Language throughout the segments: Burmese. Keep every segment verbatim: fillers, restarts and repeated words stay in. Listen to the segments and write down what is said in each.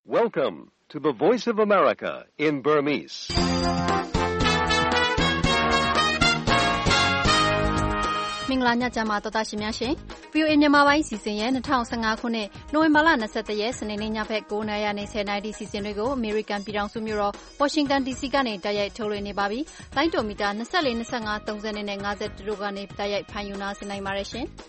Welcome to the Voice of America in Burmese. ။မင်္ဂလာညချမ်းပါတော်သားရှင်များရှင် ဗွီအိုအေ မြန်မာပိုင်းစီစဉ်ရဲ့၂၀၁၅ခုနှစ်နိုဝင်ဘာလ၂၁ရက်စနေနေ့ညဘက်၉နာရီနဲ့၁၀နာရီစီစဉ်တွေကိုအမေရိကန်ပြည်ထောင်စုမြို့တော်ဝါရှင်တန်ဒီစီကနေတိုက်ရိုက်ထုတ်လွှင့်နေပါပြီ။လိုင်းတိုမီတာ၂၄ ၂၅ ၃၀နဲ့၅၁တို့ကနေတိုက်ရိုက်ဖန်ယူနာဆင်နိုင်ပါတယ်ရှင်။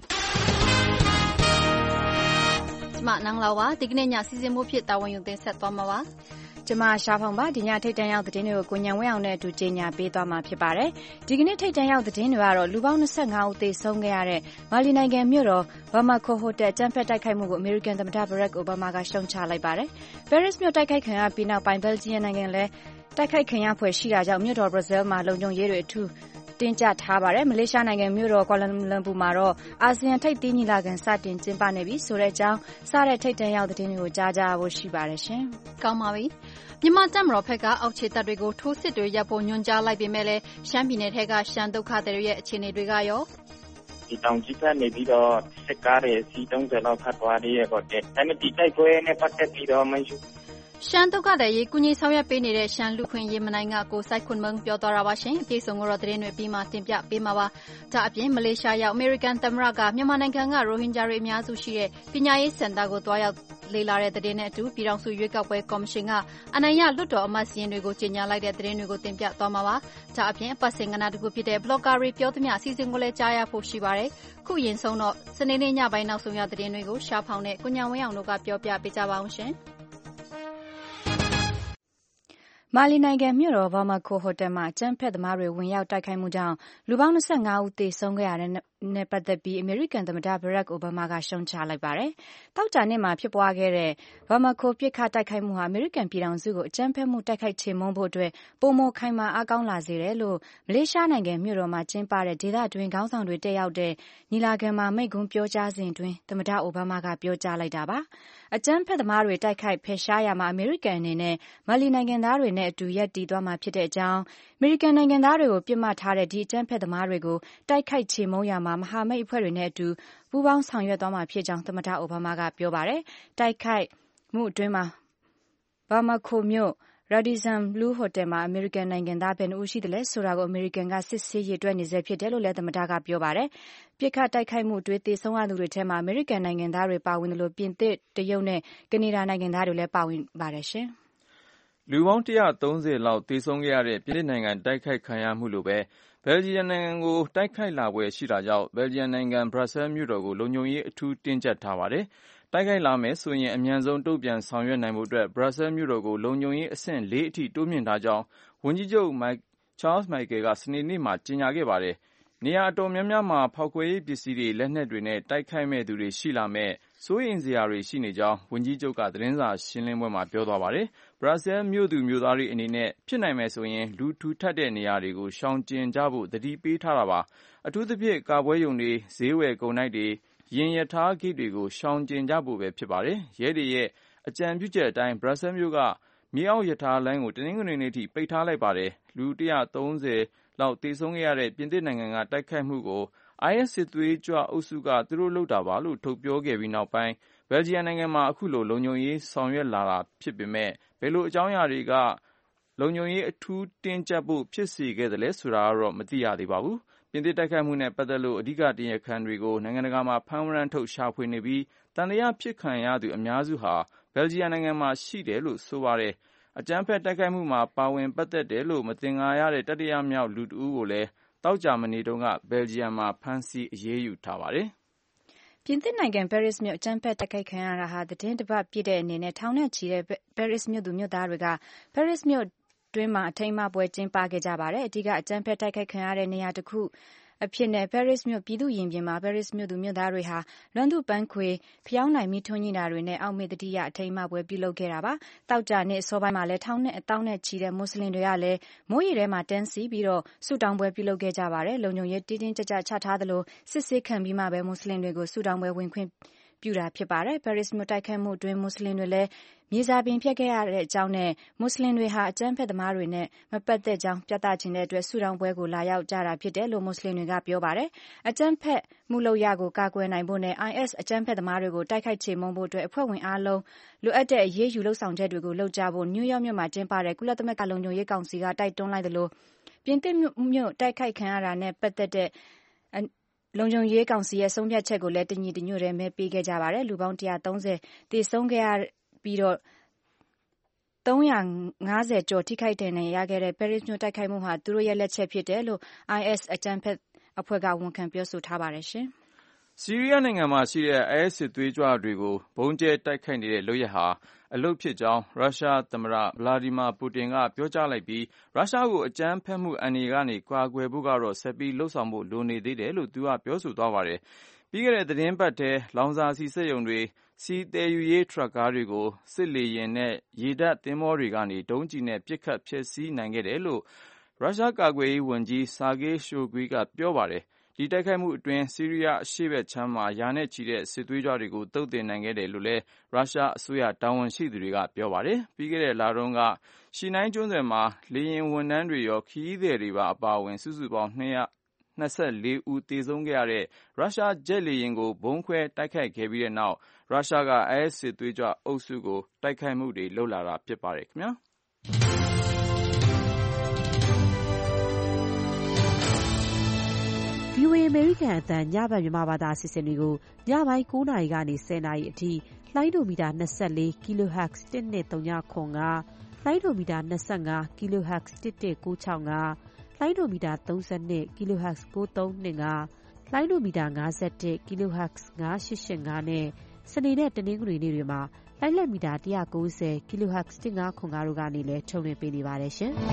ကျမနန်းလာပါဒီကနေ့ညစီစဉ်မှုဖြစ်တာဝန်ယူတင်ဆက်သွားမှာပါ။ကျမရှားဖောင်ပါဒီညထိတ်တန်းရောက်သတင်းတွေကိုကိုညံဝဲအောင်နဲ့အတူကြေညာပေးသွားမှာဖြစ်ပါတယ်။ဒီကနေ့ထိတ်တန်းရောက်သတင်းတွေကတော့လူပေါင်း၂၅ဦးသေဆုံးခဲ့ရတဲ့မာလီနိုင်ငံမြို့တော်ဘာမာကိုဟိုတယ်ကျန်းဖက်တိုက်ခိုက်မှုကိုအမေရိကန်သမ္မတဘရက်အိုဘားမားကရှုံချလိုက်ပါတယ်။ပဲရစ်မြို့တိုက်ခိုက်ခံရပြီးနောက်ပိုင်းဘယ်လ်ဂျီယံနိုင်ငံလည်းတိုက်ခိုက်ခံရဖွယ်ရှိတာကြောင့်မြို့တော်ဘရာဇီးမှာလုံခြုံရေးတွေအထူးတင်ကြထားပါတယ်။မလေးရှားနိုင်ငံမြို့တော်ကွာလာလမ်ပူမှာတော့အာဆီယံထိပ်သီးညီလာခံစတင်ကျင်းပနေပြီဆိုတဲ့အကြောင်းစတဲ့ထိတ်တန်းရောက်သတင်းတွေကိုကြားကြဖို့ရှိပါတယ်ရှင်။ကောင်းပါပြီ။မြန်မာတပ်မတော်ဘက်ကအောက်ခြေတပ်တွေကိုထိုးစစ်တွေရပ်ဖို့ညွှန်ကြားလိုက်ပေမဲ့လည်းရှမ်းပြည်နယ်ထက်ကရှမ်းဒုက္ခသည်တွေရဲ့အခြေအနေတွေကရောဒီတောင်ကြီးကနေပြီးတော့စစ်ကားတွေစီသုံးဆယ်လောက်ဖတ်သွားရတဲ့ပေါ့တဲ့ဒါပေမဲ့ဒီတိုက်ပွဲနဲ့ပတ်သက်ပြီးတော့မရှိရှမ်းဒုက္ခသည်ရေးကူညီဆောင်ရွက်ပေးနေတဲ့ရှမ်းလူခွင့်ရေးမနိုင်ကကိုစိုက်ခွန်းမုံပြောသွားတာပါရှင်အပြည့်စုံကိုတော့သတင်းတွေပြီးမှတင်ပြပေးမှာပါဒါအပြင်မလေးရှားရောက်အမေရိကန်သမ္မတကမြန်မာနိုင်ငံကရိုဟင်ဂျာတွေအများစုရှိတဲ့ပညာရေးစင်တာကိုတွားရောက်လေ့လာတဲ့သတင်းနဲ့အတူပြည်ထောင်စုရွေးကောက်ပွဲကော်မရှင်ကအနိုင်ရလွှတ်တော်အမတ်စီရင်တွေကိုကြေညာလိုက်တဲ့သတင်းတွေကိုတင်ပြသွားမှာပါဒါအပြင်အပတ်စဉ်ကဏ္ဍတစ်ခုဖြစ်တဲ့ blogger တွေပြောသမျှအစီအစဉ်ကိုလည်းကြားရဖို့ရှိပါတယ်ခုရင်ဆုံးတော့စနေနေ့ညပိုင်းနောက်ဆုံးရသတင်းတွေကိုရှားဖောင်နဲ့ကိုညံဝင်းအောင်တို့ကပြောပြပေးကြပါအောင်ရှင်မာလီနိုင်ငံမြို့တော်ဘာမာကိုဟိုတယ်မှာကျန်းဖက်သမားတွေဝင်ရောက်တိုက်ခိုက်မှုကြောင့်လူပေါင်း၂၅ဦးသေဆုံးခဲ့ရတဲ့နဲ့ပတ်သက်ပြီးအမေရိကန်သမ္မတဘရက်အိုဘားမားကရှုံချလိုက်ပါတယ်။တောက်ကြနေ့မှာဖြစ်ပွားခဲ့တဲ့ဘာမာကိုပစ်ခတ်တိုက်ခိုက်မှုဟာအမေရိကန်ပြည်ထောင်စုကိုအကြမ်းဖက်မှုတိုက်ခိုက်ချေမှုန်းဖို့အတွက်ပုံမခိုင်မာအားကောင်းလာစေတယ်လို့မလေးရှားနိုင်ငံမြို့တော်မှာကျင်းပတဲ့ဒေသတွင်းခေါင်းဆောင်တွေတက်ရောက်တဲ့ညီလာခံမှာမိန့်ခွန်းပြောကြားစဉ်တွင်သမ္မတအိုဘားမားကပြောကြားလိုက်တာပါ။အကြမ်းဖက်သမားတွေတိုက်ခိုက်ဖယ်ရှားရမှာအမေရိကန်အနေနဲ့မာလီနိုင်ငံသားတွေနဲ့အတူရပ်တည်သွားမှာဖြစ်တဲ့အကြောင်းအမေရိကန်နိုင်ငံသားတွေကိုပြစ်မှတ်ထားတဲ့ဒီအကြမ်းဖက်သမားတွေကိုတိုက်ခိုက်ချေမှုန်းရမှာမဟာမိတ်အဖွဲ့တွေနဲ့အတူပူးပေါင်းဆောင်ရွက်သွားမှာဖြစ်ကြောင်းသမ္မတအိုဘားမားကပြောပါတယ်။တိုက်ခိုက်မှုအတွင်းမှာဘာမာကိုမြို့ရာဒီဇန်ဘလူးဟိုတယ်မှာအမေရိကန်နိုင်ငံသားဘယ်နှဦးရှိတယ်လဲဆိုတာကိုအမေရိကန်ကစစ်ဆေးရေးအတွက်နေစေဖြစ်တယ်လို့လည်းသမ္မတကပြောပါတယ်။ပြစ်ခတ်တိုက်ခိုက်မှုအတွင်းသေဆုံးရသူတွေထဲမှာအမေရိကန်နိုင်ငံသားတွေပါဝင်တယ်လို့ပြင်သစ်တရုတ်နဲ့ကနေဒါနိုင်ငံသားတွေလည်းပါဝင်ပါတယ်ရှင်။လူပေါင်း၁၃၀လောက်သေဆုံးခဲ့ရတဲ့ပြင်သစ်နိုင်ငံတိုက်ခိုက်ခံရမှုလိုပဲဘယ်လ်ဂျီယံနိုင်ငံကိုတိုက်ခိုက်လာပွဲရှိတာကြောင့်ဘယ်လ်ဂျီယံနိုင်ငံဘရပ်ဆဲလ်မြို့တော်ကိုလုံခြုံရေးအထူးတင်းကျပ်ထားပါတယ်။တိုက်ခိုက်လာမယ်ဆိုရင်အမြန်ဆုံးတုံ့ပြန်ဆောင်ရွက်နိုင်ဖို့အတွက်ဘရပ်ဆဲလ်မြို့တော်ကိုလုံခြုံရေးအဆင့်လေးအထိတိုးမြင့်ထားကြောင်းဝန်ကြီးချုပ်ချားလ်စ်မိုက်ကယ်ကစနေနေ့မှာကြေညာခဲ့ပါတယ်။နေရာအတော်များများမှာဖောက်ခွဲရေးပစ္စည်းတွေလက်နက်တွေနဲ့တိုက်ခိုက်မဲ့သူတွေရှိလာမဲ့စိုးရိမ်စရာတွေရှိနေကြောင်းဝန်ကြီးချုပ်ကသတင်းစာရှင်းလင်းပွဲမှာပြောသွားပါတယ်။ဘရပ်ဆဲလ်မြို့သူမြို့သားတွေအနေနဲ့ဖြစ်နိုင်မယ်ဆိုရင်လူထူထပ်တဲ့နေရာတွေကိုရှောင်ကျဉ်ကြဖို့သတိပေးထားတာပါ။အထူးသဖြင့်ကာပွဲရုံတွေဈေးဝယ်ကုန်တိုက်တွေရင်ရထားဂိတ်တွေကိုရှောင်ကျဉ်ကြဖို့ပဲဖြစ်ပါတယ်။ရဲတွေရဲ့အကြံပြုချက်အတိုင်းဘရပ်ဆဲလ်မြို့ကမြေအောက်ရထားလိုင်းကိုတနင်္ဂနွေနေ့ထိပိတ်ထားလိုက်ပါတယ်။လူ၁၃၀လောက်သေဆုံးခဲ့ရတဲ့ပြင်သစ်နိုင်ငံကတိုက်ခိုက်မှုကို အိုင်အက်စ် စစ်သွေးကြွအုပ်စုကသူတို့လုပ်တာပါလို့ထုတ်ပြောခဲ့ပြီးနောက်ပိုင်းဘယ်လ်ဂျီယံနိုင်ငံမှာအခုလိုလုံခြုံရေးဆောင်ရွက်လာတာဖြစ်ပေမဲ့ဘယ်လိုအကြောင်းအရာတွေကလုံခြုံရေးအထူးတင်းကျပ်ဖို့ဖြစ်စေခဲ့တယ်လဲဆိုတာကတော့မသိရသေးပါဘူး။ပြင်သစ်တိုက်ခိုက်မှုနဲ့ပတ်သက်လို့အဓိကတရားခံတွေကိုနိုင်ငံတကာမှာဖမ်းဝရမ်းထုတ်ရှာဖွေနေပြီးတန်တရားဖြစ်ခံရသူအများစုဟာဘယ်လ်ဂျီယံနိုင်ငံမှာရှိတယ်လို့ဆိုပါတယ်။အကြမ်းဖက်တိုက်ခိုက်မှုမှာပါဝင်ပတ်သက်တယ်လို့မသင်္ကာရတဲ့တတိယမြောက်လူတဦးကိုလည်းတောက်ကြမနေတုန်းကဘယ်လ်ဂျီယံမှာဖမ်းဆီးအရေးယူထားပါတယ်။ပြင်သစ်နိုင်ငံပဲရစ်မြို့အကြမ်းဖက်တိုက်ခိုက်ခံရတာဟာသတင်းတစ်ပတ်ပြည့်တဲ့အနေနဲ့ထောင်နဲ့ချီတဲ့ပဲရစ်မြို့သူမြို့သားတွေကပဲရစ်မြို့တွင်းမှာအထိမ်းအမှတ်ပွဲကျင်းပခဲ့ကြပါတယ်။အဓိကအကြမ်းဖက်တိုက်ခိုက်ခံရတဲ့နေရာတစ်ခုအဖြစ်နဲ့ပဲရစ်မြို့ပြည်သူ့ရင်ပြင်မှာပဲရစ်မြို့သူမြို့သားတွေဟာလွမ်းသူပန်းခွေဖျောင်းနိုင်မိထွန်းညတာတွေနဲ့အောက်မေ့တတိယအထိမ်းအမှတ်ပွဲပြုလုပ်ခဲ့တာပါ။တောက်ကြနေ့အစောပိုင်းမှာလည်းထောင်နဲ့အတောင်းနဲ့ချီတဲ့မွတ်စလင်တွေကလည်းမိုးရေထဲမှာတန်းစီပြီးတော့ဆုတောင်းပွဲပြုလုပ်ခဲ့ကြပါတယ်။လုံခြုံရေးတင်းတင်းကြပ်ကြပ်ချထားသလိုစစ်ဆေးခံပြီးမှပဲမွတ်စလင်တွေကိုဆုတောင်းပွဲဝင်ခွင့်ပြုတာဖြစ်ပါတယ်။ ပဲရစ်မြို့တိုက်ခိုက်မှုအတွင်းမွတ်စလင်တွေလည်းမြေစာပင်ဖျက်ခဲ့ရတဲ့အကြောင်းနဲ့မွတ်စလင်တွေဟာအကြမ်းဖက်သမားတွေနဲ့မပတ်သက်ကြောင်းပြသခြင်းတဲ့အတွက်ဆုတောင်းပွဲကိုလာရောက်ကြတာဖြစ်တယ်လို့မွတ်စလင်တွေကပြောပါတယ်။အကြမ်းဖက်မှုလုပ်ရကိုကာကွယ်နိုင်ဖို့နဲ့ အိုင်အက်စ် အကြမ်းဖက်သမားတွေကိုတိုက်ခိုက်ချေမှုန်းဖို့အတွက်အဖွဲ့ဝင်အားလုံးလိုအပ်တဲ့အရေးယူလုပ်ဆောင်ချက်တွေကိုလုပ်ကြဖို့နယူးယောက်မြို့မှာကျင်းပတဲ့ကုလသမဂ္ဂလုံခြုံရေးကောင်စီကတိုက်တွန်းလိုက်သလိုပြင်သစ်မြို့တိုက်ခိုက်ခံရတာနဲ့ပတ်သက်တဲ့လုံခြုံရေးကောင်စီရဲ့ဆုံးဖြတ်ချက်ကိုလည်းတညီတညွတ်တည်းမဲပေးခဲ့ကြပါတယ်။လူပေါင်းone hundred thirtyသေဆုံးခဲ့ရပြီးတော့three hundred fiftyကျော်ထိခိုက်ဒဏ်ရာရခဲ့တဲ့ပဲရစ်မြို့တိုက်ခိုက်မှုဟာသူတို့ရဲ့လက်ချက်ဖြစ်တယ်လို့ အိုင်အက်စ် အကြမ်းဖက်အဖွဲ့ကဝန်ခံပြောဆိုထားပါတယ်ရှင်။ဆီးရီးယားနိုင်ငံမှာရှိတဲ့ အိုင်အက်စ်စစ်သွေးကြွတွေကိုဘုံကျဲတိုက်ခိုက်နေတဲ့လုပ်ရပ်ဟာအလုပ်ဖြစ်ကြောင်းရုရှားသမ္မတဗလာဒီမာပူတင်ကပြောကြားလိုက်ပြီးရုရှားကိုအကြမ်းဖက်မှုအန္တရာယ်ကနေကာကွယ်ဖို့ကတော့ဆက်ပြီးလှုပ်ဆောင်ဖို့လိုနေသေးတယ်လို့သူကပြောဆိုသွားပါတယ်။ပြီးခဲ့တဲ့သတင်းပတ်ထဲလောင်စာဆီစက်ရုံတွေဆီသယ်ယူရေးထရပ်ကားတွေကိုစစ်လေယာဉ်နဲ့ရေတပ်သင်္ဘောတွေကနေဒုံးကျည်နဲ့ပစ်ခတ်ဖျက်ဆီးနိုင်ခဲ့တယ်လို့ရုရှားကာကွယ်ရေးဝန်ကြီးဆာဂေးရှိုဂွီကပြောပါတယ်။ဒီတိုက်ခိုက်မှုအတွင်းဆီးရီးယားအရှေ့ဘက်ခြမ်းမှာရာနဲ့ချီတဲ့စစ်သွေးကြွတွေကိုသုတ်သင်နိုင်ခဲ့တယ်လို့လည်းရုရှားအစိုးရတာဝန်ရှိသူတွေကပြောပါတယ်။ပြီးခဲ့တဲ့လတုန်းကရှီနိုင်းကျွန်းဆွယ်မှာလေယာဉ်ဝန်ထမ်းတွေရောခရီးသည်တွေပါအပါအဝင်စုစုပေါင်းtwo hundred twenty-fourဦးသေဆုံးခဲ့ရတဲ့ရုရှားဂျက်လေယာဉ်ကိုဗုံးခွဲတိုက်ခိုက်ခဲ့ပြီးတဲ့နောက်ရုရှားက အိုင်အက်စ် စစ်သွေးကြွအုပ်စုကိုတိုက်ခိုက်မှုတွေလုပ်လာတာဖြစ်ပါတယ်ခင်ဗျာ။ဗွီအိုအေ အမေရိကန်အသံညဘက်မြန်မာဘာသာအစီအစဉ်တွေကိုညပိုင်းnineနာရီကနေtenနာရီအထိလိုင်းဒိုမီတာtwenty-four ကီလိုဟက်ဇ်one two three fiveလိုင်းဒိုမီတာtwenty-fiveကီလိုဟက်ဇ်one one nine sixလိုင်းဒိုမီတာthirty-twoကီလိုဟက်ဇ်nine three two fiveလိုင်းဒိုမီတာfifty-oneကီလိုဟက်ဇ်five eight eight fiveနဲ့စနေနဲ့တနင်္ဂနွေနေ့တွေမှာလိုင်းလက်မီတာone ninetyကီလိုဟက်ဇ်one five fiveတို့ကနေလည်းထုတ်လွှင့်ပေးနေပါတယ်ရှင်။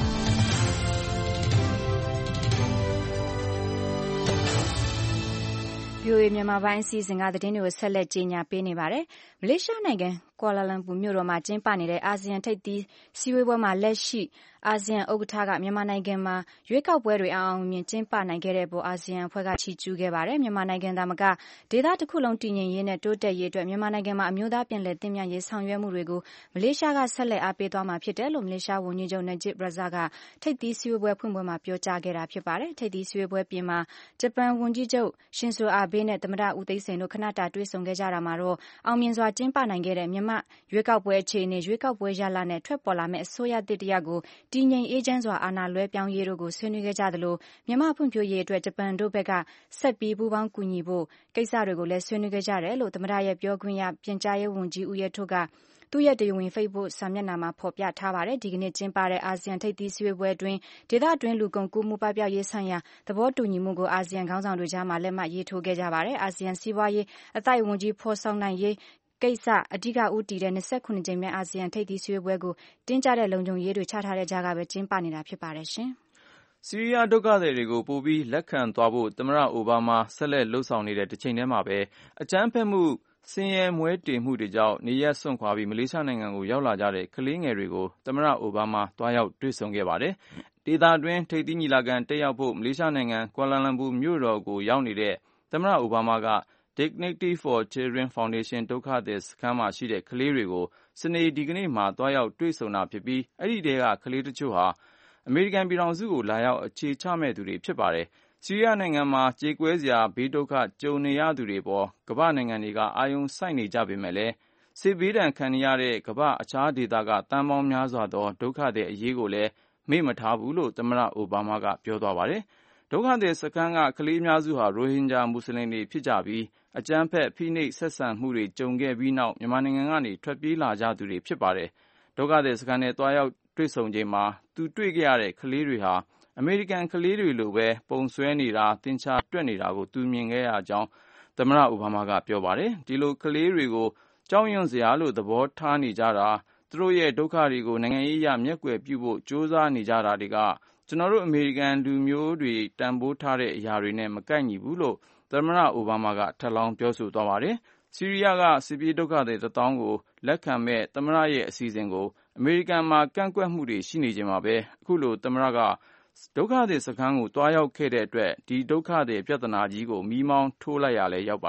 ဗွီအိုအေမြန်မာပိုင်းအစီအစဉ်ကသတင်းတွေကိုဆက်လက်ကြီးညာပေးနေပါတယ်။မလေးရှားနိုင်ငံကွာလာလမ်ပူမြို့တော်မှာကျင်းပနေတဲ့အာဆီယံထိပ်သီးစည်းဝေးပွဲမှာလက်ရှိအာဆီယံဥက္ကဋ္ဌကမြန်မာနိုင်ငံမှာရွေးကောက်ပွဲတွေအောင်အောင်မြင်ကျင်းပနိုင်ခဲ့တဲ့အပေါ်အာဆီယံအဖွဲ့ကချီးကျူးခဲ့ပါတယ်။မြန်မာနိုင်ငံသားမကဒေသတစ်ခုလုံးတည်ငြိမ်ရေးနဲ့တိုးတက်ရေးအတွက်မြန်မာနိုင်ငံမှာအမျိုးသားပြည်လည်သင့်မြတ်ရေးဆောင်ရွက်မှုတွေကိုမလေးရှားကဆက်လက်အားပေးသွားမှာဖြစ်တယ်လို့မလေးရှားဝန်ကြီးချုပ်နိုင်ဂျစ်ရာဇာကထိပ်သီးစည်းဝေးပွဲဖွင့်ပွဲမှာပြောကြားခဲ့တာဖြစ်ပါတယ်။ထိပ်သီးစည်းဝေးပွဲပြင်မှာဂျပန်ဝန်ကြီးချုပ်ရှင်ဆိုအာဘေးနဲ့သမ္မတဦးသိန်းစိန်တို့ခဏတာတွေ့ဆုံခဲ့ကြတာမှာတော့အောင်မြင်စွာကျင်းပနိုင်ခဲ့တဲ့မြန်မာရွေးကောက်ပွဲအခြေအနေရွေးကောက်ပွဲရလဒ်နဲ့ထွက်ပေါ်လာမယ့်အစိုးရသစ်တရပ်ကိုတည်ငြိမ်အေးချမ်းစွာအာဏာလွှဲပြောင်းရေးတို့ကိုဆွေးနွေးခဲ့ကြသလိုမြန်မာဖွံ့ဖြိုးရေးအတွက်ဂျပန်တို့ဘက်ကဆက်ပြီးပူးပေါင်းကူညီဖို့ကိစ္စတွေကိုလည်းဆွေးနွေးခဲ့ကြတယ်လို့သမ္မတရဲ့ပြောခွင့်ရပြန်ကြားရေးဝန်ကြီးဦးရဲထွဋ်ကသူ့ရဲ့တရားဝင် Facebook စာမျက်နှာမှာဖော်ပြထားပါတယ်။ဒီကနေ့ကျင်းပတဲ့အာဆီယံထိပ်သီးစည်းဝေးပွဲအတွင်းဒေသအတွင်းလူကုန်ကူးမှုပပျောက်ရေးဆိုင်ရာသဘောတူညီမှုကိုအာဆီယံခေါင်းဆောင်တွေကြားမှာလက်မှတ်ရေးထိုးခဲ့ကြပါတယ်။အာဆီယံစီးပွားရေးအသိုက်အဝန်ကြီးဖော်ဆောင်နိုင်ရေးကိစ္စအဓိကဦးတည်တဲ့twenty-sevenကြိမ်မြောက်အာဆီယံထိပ်သီးစည်းဝေးပွဲကိုတင်းကျပ်တဲ့လုံခြုံရေးတွေချထားတဲ့ကြားကပဲကျင်းပနေတာဖြစ်ပါတယ်ရှင်။ဆီးရီးယားဒုက္ခသည်တွေကိုပိုပြီးလက်ခံသွားဖို့သမ္မတအိုဘားမားဆက်လက်လှုံ့ဆော်နေတဲ့တစ်ချိန်တည်းမှာပဲအကြမ်းဖက်မှုဆင်းရဲမွဲတေမှုတွေကြောင့်နေရပ်စွန့်ခွာပြီးမလေးရှားနိုင်ငံကိုရောက်လာကြတဲ့ကလေးငယ်တွေကိုသမ္မတအိုဘားမားတွားရောက်တွေ့ဆုံခဲ့ပါတယ်။ဒေသတွင်းထိပ်သီးညီလာခံတက်ရောက်ဖို့မလေးရှားနိုင်ငံကွာလာလမ်ပူမြို့တော်ကိုရောက်နေတဲ့သမ္မတအိုဘားမားကDignity for Children Foundation ဒုက္ခသည်စခန်းမှာရှိတဲ့ကလေးတွေကိုစနေဒီကနေ့မှာတွားရောက်တွေ့ဆုံတာဖြစ်ပြီးအဲ့ဒီတဲကကလေးတချို့ဟာအမေရိကန်ပြည်ထောင်စုကိုလာရောက်အခြေချမဲ့သူတွေဖြစ်ပါတယ်။ဆီးရီးယားနိုင်ငံမှာကြေကွဲစရာဘေးဒုက္ခကြုံနေရသူတွေပေါ်ကမ္ဘာနိုင်ငံတွေကအာရုံစိုက်နေကြပေမဲ့လည်းစစ်ဘေးဒဏ်ခံနေရတဲ့ကမ္ဘာအခြားဒေသကတန်ပေါင်းများစွာသောဒုက္ခသည်အရေးကိုလည်းမေ့မထားဘူးလို့သမ္မတအိုဘားမားကပြောသွားပါတယ်။ဒုက္ခသည်စခန်းကကလေးအများစုဟာရိုဟင်ဂျာမွတ်စလင်တွေဖြစ်ကြပြီးအကြမ်းဖက်ဖိနှိပ်ဆက်ဆံမှုတွေကြုံခဲ့ပြီးနောက်မြန်မာနိုင်ငံကနေထွက်ပြေးလာကြသူတွေဖြစ်ပါတယ်။ဒုက္ခသည်စခန်းနဲ့တွားရောက်တွေ့ဆုံချိန်မှာသူတွေ့ခဲ့ရတဲ့ကလေးတွေဟာအမေရိကန်ကလေးတွေလိုပဲပုံဆွဲနေတာသင်္ချာတွက်နေတာကိုသူမြင်ခဲ့ရကြောင်းသမ္မတအိုဘားမားကပြောပါတယ်။ဒီလိုကလေးတွေကိုကြောက်ရွံ့စရာလို့သဘောထားနေကြတာသူတို့ရဲ့ဒုက္ခတွေကိုနိုင်ငံရေးအရမျက်ကွယ်ပြုဖို့ကြိုးစားနေကြတာတွေကကျွန်တော်တို့အမေရိကန်လူမျိုးတွေတန်ဖိုးထားတဲ့အရာတွေနဲ့မကိုက်ညီဘူးလို့သမ္မတအိုဘားမားကထပ်လောင်းပြောဆိုသွားပါတယ်။ဆီးရီးယားကစစ်ပြေးဒုက္ခသည်တစ်သောင်းကိုလက်ခံမဲ့သမ္မတရဲ့အစီအစဉ်ကိုအမေရိကန်မှာကန့်ကွက်မှုတွေရှိနေချိန်မှာပဲအခုလိုသမ္မတကဒုက္ခသည်စခန်းကိုတွားရောက်ခဲ့တဲ့အတွက်ဒီဒုက္ခသည်ပြဿနာကြီးကိုမီးမောင်းထိုးလိုက်ရလဲရောက်ပါတယ်။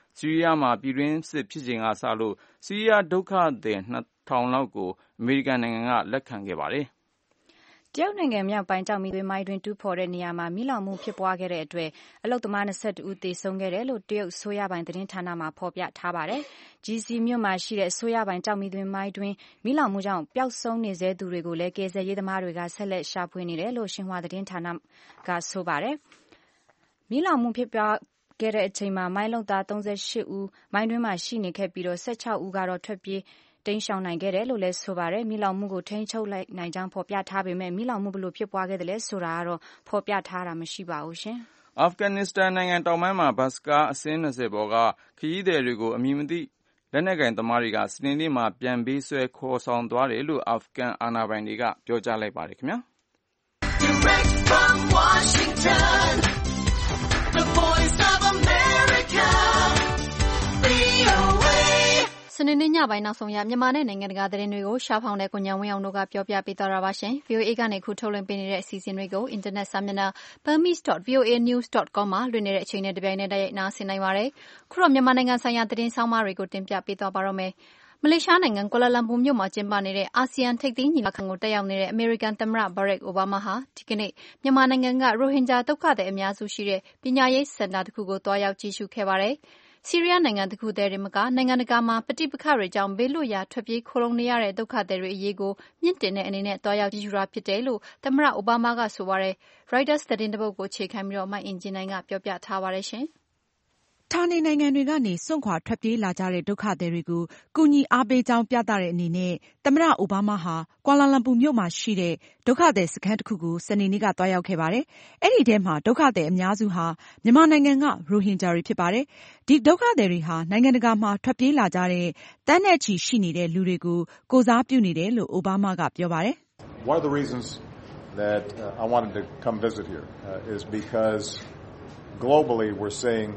ဆီးရီးယားမှာပြည်တွင်းစစ်ဖြစ်ချိန်ကစလို့ဆီးရီးယားဒုက္ခသည်နှစ်ထောင်လောက်ကိုအမေရိကန်နိုင်ငံကလက်ခံခဲ့ပါတယ်။တရုတ်နိုင်ငံမြောက်ပိုင်းကျောက်မီးသွေးမိုင်းတွင်တူးဖော်တဲ့နေရာမှာမီးလောင်မှုဖြစ်ပွားခဲ့တဲ့အတွက်အလုပ်သမား၂၁ဦးသေဆုံးခဲ့တယ်လို့တရုတ်အစိုးရပိုင်သတင်းဌာနမှာဖော်ပြထားပါတယ်။ ဂျီစီမြို့မှာရှိတဲ့အစိုးရပိုင်ကျောက်မီးသွေးမိုင်းတွင်မီးလောင်မှုကြောင့်ပျောက်ဆုံးနေဆဲသူတွေကိုလည်းကယ်ဆယ်ရေးသမားတွေကဆက်လက်ရှာဖွေနေတယ်လို့ရှင်ဟွာသတင်းဌာနကဆိုပါတယ်။မီးလောင်မှုဖြစ်ပွားခဲ့တဲ့အချိန်မှာမိုင်းလုံသား၃၈ဦးမိုင်းတွင်းမှာရှိနေခဲ့ပြီးတော့၁၆ဦးကတော့ထွက်ပြေးတိမ်းရှောင်နိုင်ခဲ့တယ်လို့လည်းဆိုပါတယ်။မီးလောင်မှုကိုထိန်းချုပ်လိုက်နိုင်ကြောင်းဖော်ပြထားပေမဲ့မီးလောင်မှုဘယ်လိုဖြစ်ပွားခဲ့သလဲဆိုတာကတော့ဖော်ပြထားတာမရှိပါဘူးရှင်။အာဖဂန်နစ္စတန်နိုင်ငံတောင်ပိုင်းမှာဘတ်စကားအစင်း၂၀ပေါ်ကခရီးသည်တွေကိုအမည်မသိလက်နက်ကိုင်သမားတွေကစနေနေ့မှာပြန်ပေးဆွဲခေါ်ဆောင်သွားတယ်လို့အာဖဂန်အာဏာပိုင်တွေကပြောကြားလိုက်ပါတယ်ခင်ဗျာ။ Direct from Washington, the voice of America, ဗွီအိုအေစနေနေ့ညပိုင်းနောက်ဆုံးရမြန်မာနဲ့နိုင်ငံတကာသတင်းတွေကိုရှားဖောင်တဲ့ကိုဉာဏ်ဝင်းအောင်တို့ကပြောပြပေးသွားတာပါရှင်။ ဗွီအိုအေကနေခုထုတ်လွှင့်ပေးနေတဲ့အစီအစဉ်တွေကိုအင်တာနက်စာမျက်နှာ burmese dot voa news dot com မှာလွှင့်နေတဲ့အချိန်နဲ့တပြိုင်နက်တည်းရိုက်နားဆင်နိုင်ပါတယ်။ခုတော့မြန်မာနိုင်ငံဆိုင်ရာသတင်းဆောင်မတွေကိုတင်ပြပေးသွားပါတော့မယ်။မလေးရှားနိုင်ငံကွာလာလမ်ပူမြို့မှာကျင်းပနေတဲ့အာဆီယံထိပ်သီးညီလာခံကိုတက်ရောက်နေတဲ့အမေရိကန်သမ္မတဘရက်အိုဘားမားဟာဒီကနေ့မြန်မာနိုင်ငံကရိုဟင်ဂျာဒုက္ခသည်အများစုရှိတဲ့ပညာရေးစင်တာတစ်ခုကိုတွားရောက်ကြည့်ရှုခဲ့ပါတယ်။ဆီးရီးယားနိုင်ငံတခုတည်းတင်မကနိုင်ငံတကာမှာပဋိပက္ခတွေကြောင့်ဘေးလွတ်ရာထွက်ပြေးခိုလှုံနေရတဲ့ဒုက္ခသည်တွေအရေးကိုမြင့်တင်တဲ့အနေနဲ့တွားရောက်ကြည့်ရှုတာဖြစ်တယ်လို့သမ္မတအိုဘားမားကဆိုပါတယ်။ Reuters သတင်းတစ်ပုဒ်ကိုအခြေခံပြီးမအင်ကြင်းနိုင်ကပြောပြထားပါတယ်ရှင်။ဌာနေနိုင်ငံတွေကနေစွန့်ခွာထွက်ပြေးလာကြတဲ့ဒုက္ခသည်တွေကိုကူညီအားပေးကြောင်းပြသတဲ့အနေနဲ့သမ္မတအိုဘားမားဟာကွာလာလမ်ပူမြို့မှာရှိတဲ့ဒုက္ခသည်စခန်းတစ်ခုကိုစနေနေ့ကသွားရောက်ခဲ့ပါတယ်။အဲဒီထဲမှာဒုက္ခသည်အများစုဟာမြန်မာနိုင်ငံကရိုဟင်ဂျာတွေဖြစ်ပါတယ်။ဒီဒုက္ခသည်တွေဟာနိုင်ငံတကာမှာထွက်ပြေးလာကြတဲ့တန်းနဲ့ချီရှိနေတဲ့လူတွေကိုကိုယ်စားပြုနေတယ်လို့အိုဘားမားကပြောပါတယ်။ One of the reasons that uh, I wanted to come visit here uh, is because globally we're seeing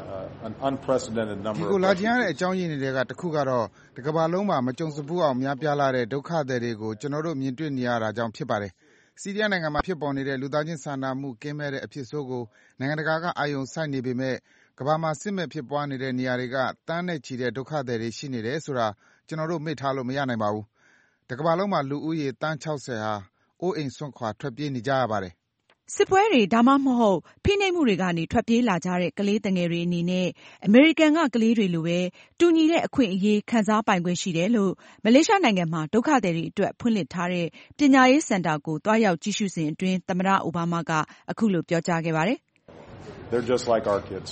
an unprecedented number ဒီကိုလာကြတဲ့အကြောင်းရင်းတွေကတခုကတော့တကမ္ဘာလုံးမှာမကြုံစဖူးအောင်များပြားလာတဲ့ဒုက္ခသည်တွေကိုကျွန်တော်တို့မြင်တွေ့နေရတာကြောင့်ဖြစ်ပါတယ်။ဆီးရီးယားနိုင်ငံမှာဖြစ်ပေါ်နေတဲ့လူသားချင်းစာနာမှုကင်းမဲ့တဲ့အဖြစ်ဆိုးကိုနိုင်ငံတကာကအာရုံစိုက်နေပေမဲ့ကမ္ဘာမှာစစ်မဲ့ဖြစ်ပွားနေတဲ့နေရာတွေကတန်းနဲ့ချီတဲ့ဒုက္ခသည်တွေရှိနေတယ်ဆိုတာကျွန်တော်တို့မေ့ထားလို့မရနိုင်ပါဘူး။တကမ္ဘာလုံးမှာလူဦးရေတန်း၆၀ဟာအိုးအိမ်စွန့်ခွာထွက်ပြေးနေကြရပါတယ်။စစ်ပွဲတွေဒါမှမဟုတ်ဖိနှိပ်မှုတွေကနေထွက်ပြေးလာကြတဲ့ကလေးငယ်တွေအနေနဲ့အမေရိကန်ကကလေးတွေလိုပဲတူညီတဲ့အခွင့်အရေးခံစားပိုင်ခွင့်ရှိတယ်လို့မလေးရှားနိုင်ငံမှာဒုက္ခသည်တွေအတွက်ဖွင့်လှစ်ထားတဲ့ပညာရေးစင်တာကိုတွားရောက်ကြည့်ရှုစဉ်အတွင်းသမ္မတအိုဘားမားကအခုလိုပြောကြားခဲ့ပါတယ်။ They're just like our kids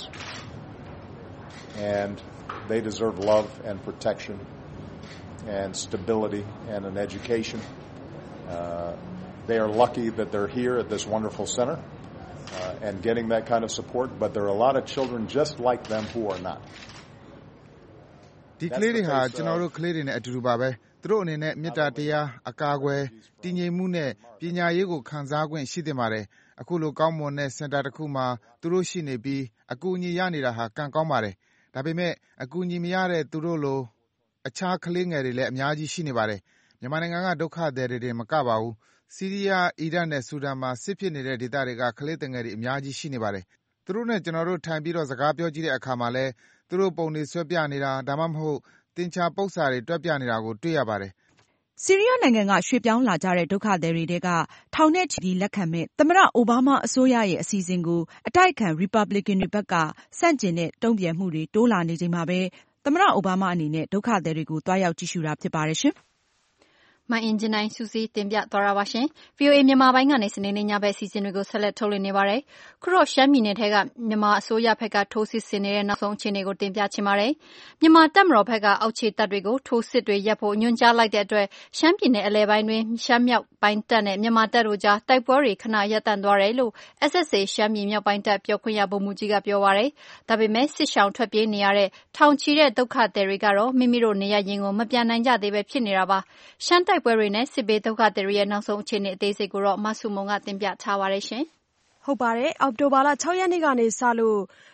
and they deserve love and protection and stability and an education. Uh,They are lucky that they're here at this wonderful center uh, and getting that kind of support, but there are a lot of children just like them who are not. ဒီကလေးတွေဟာကျွန်တော်တို့ကလေးတွေနဲ့အတူတူပါပဲ။သူတို့အနေနဲ့မေတ္တာတရားအကာအကွယ်တည်ငြိမ်မှုနဲ့ပညာရေးကိုခံစားခွင့်ရှိသင့်ပါတယ်။အခုလိုကောင်းမွန်တဲ့စင်တာတစ်ခုမှာသူတို့ရှိနေပြီးအကူအညီရနေတာဟာကံကောင်းပါတယ်။ဒါပေမဲ့အကူအညီမရတဲ့သူတို့လိုအခြားကလေးငယ်တွေလည်းအများကြီးရှိနေပါတယ်။မြန်မာနိုင်ငံကဒုက္ခသည်တွေတင်မကပါဘူး။ဆီးရီးယား၊အီရတ်နဲ့ဆူဒန်မှာစစ်ဖြစ်နေတဲ့ဒေသတွေကကလေးငယ်တွေအများကြီးရှိနေပါတယ်။သူတို့နဲ့ကျွန်တော်တို့ထိုင်ပြီးတော့စကားပြောကြည့်တဲ့အခါမှာလည်းသူတို့ပုံတွေဆွဲပြနေတာဒါမှမဟုတ်သင်္ချာပု္ပ္ပစာတွေတွက်ပြနေတာကိုတွေ့ရပါတယ်။ဆီးရီးယားနိုင်ငံကရွှေ့ပြောင်းလာကြတဲ့ဒုက္ခသည်တွေထဲကထောင်နဲ့ချီပြီးလက်ခံမဲ့သမ္မတအိုဘားမားအစိုးရရဲ့အစီအစဉ်ကိုအတိုက်အခံရီပတ်ဘလစ်ကန်တွေဘက်ကဆန့်ကျင်တဲ့တုံ့ပြန်မှုတွေတိုးလာနေချိန်မှာပဲသမ္မတအိုဘားမားအနေနဲ့ဒုက္ခသည်တွေကိုတွားရောက်ကြည့်ရှုတာဖြစ်ပါတယ်ရှင်။မအင်ဂျင်နိုင်စူးစီးတင်ပြသွားတာပါရှင်။ ဗွီအိုအေမြန်မာပိုင်းကနေစနေနေ့ညဘက်အစီအစဉ်တွေကိုဆက်လက်ထုတ်လွှင့်နေပါတယ်။ခုတော့ရှမ်းပြည်နယ်ထဲကမြန်မာအစိုးရဘက်ကထိုးစစ်ဆင်နေတဲ့နောက်ဆုံးအခြေအနေကိုတင်ပြချင်ပါတယ်။မြန်မာတပ်မတော်ဘက်ကအောက်ခြေတပ်တွေကိုထိုးစစ်တွေရပ်ဖို့ညွှန်ကြားလိုက်တဲ့အတွက်ရှမ်းပြည်နယ်အလယ်ပိုင်းတွင်ရှမ်းမြောက်ပိုင်းတပ်နဲ့မြန်မာတပ်တို့ကြားတိုက်ပွဲတွေခဏရပ်တန့်သွားတယ်လို့ S S A ရှမ်းပြည်မြောက်ပိုင်းတပ်ပြောခွင့်ရဗိုလ်မှူးကြီးကပြောပါတယ်။ဒါပေမဲ့စစ်ရှောင်ထွက်ပြေးနေရတဲ့ထောင်ချီတဲ့ဒုက္ခသည်တွေကတော့မိမိတို့နေရပ်ရင်းကိုမပြန်နိုင်ကြသေးပဲဖြစ်နေတာပါ။ရှမ်းတိုက်ပွဲတွေနဲ့စစ်ဘေးဒုက္ခသည်တွေရဲ့နောက်ဆုံးအခြေအနေအသေးစိတ်ကိုတော့မဆုမွန်ကတင်ပြထားပါတယ်ရှင်။ဟုတ်ပါတယ်။အောက်တိုဘာလ၆ရက်နေ့ကနေစလို့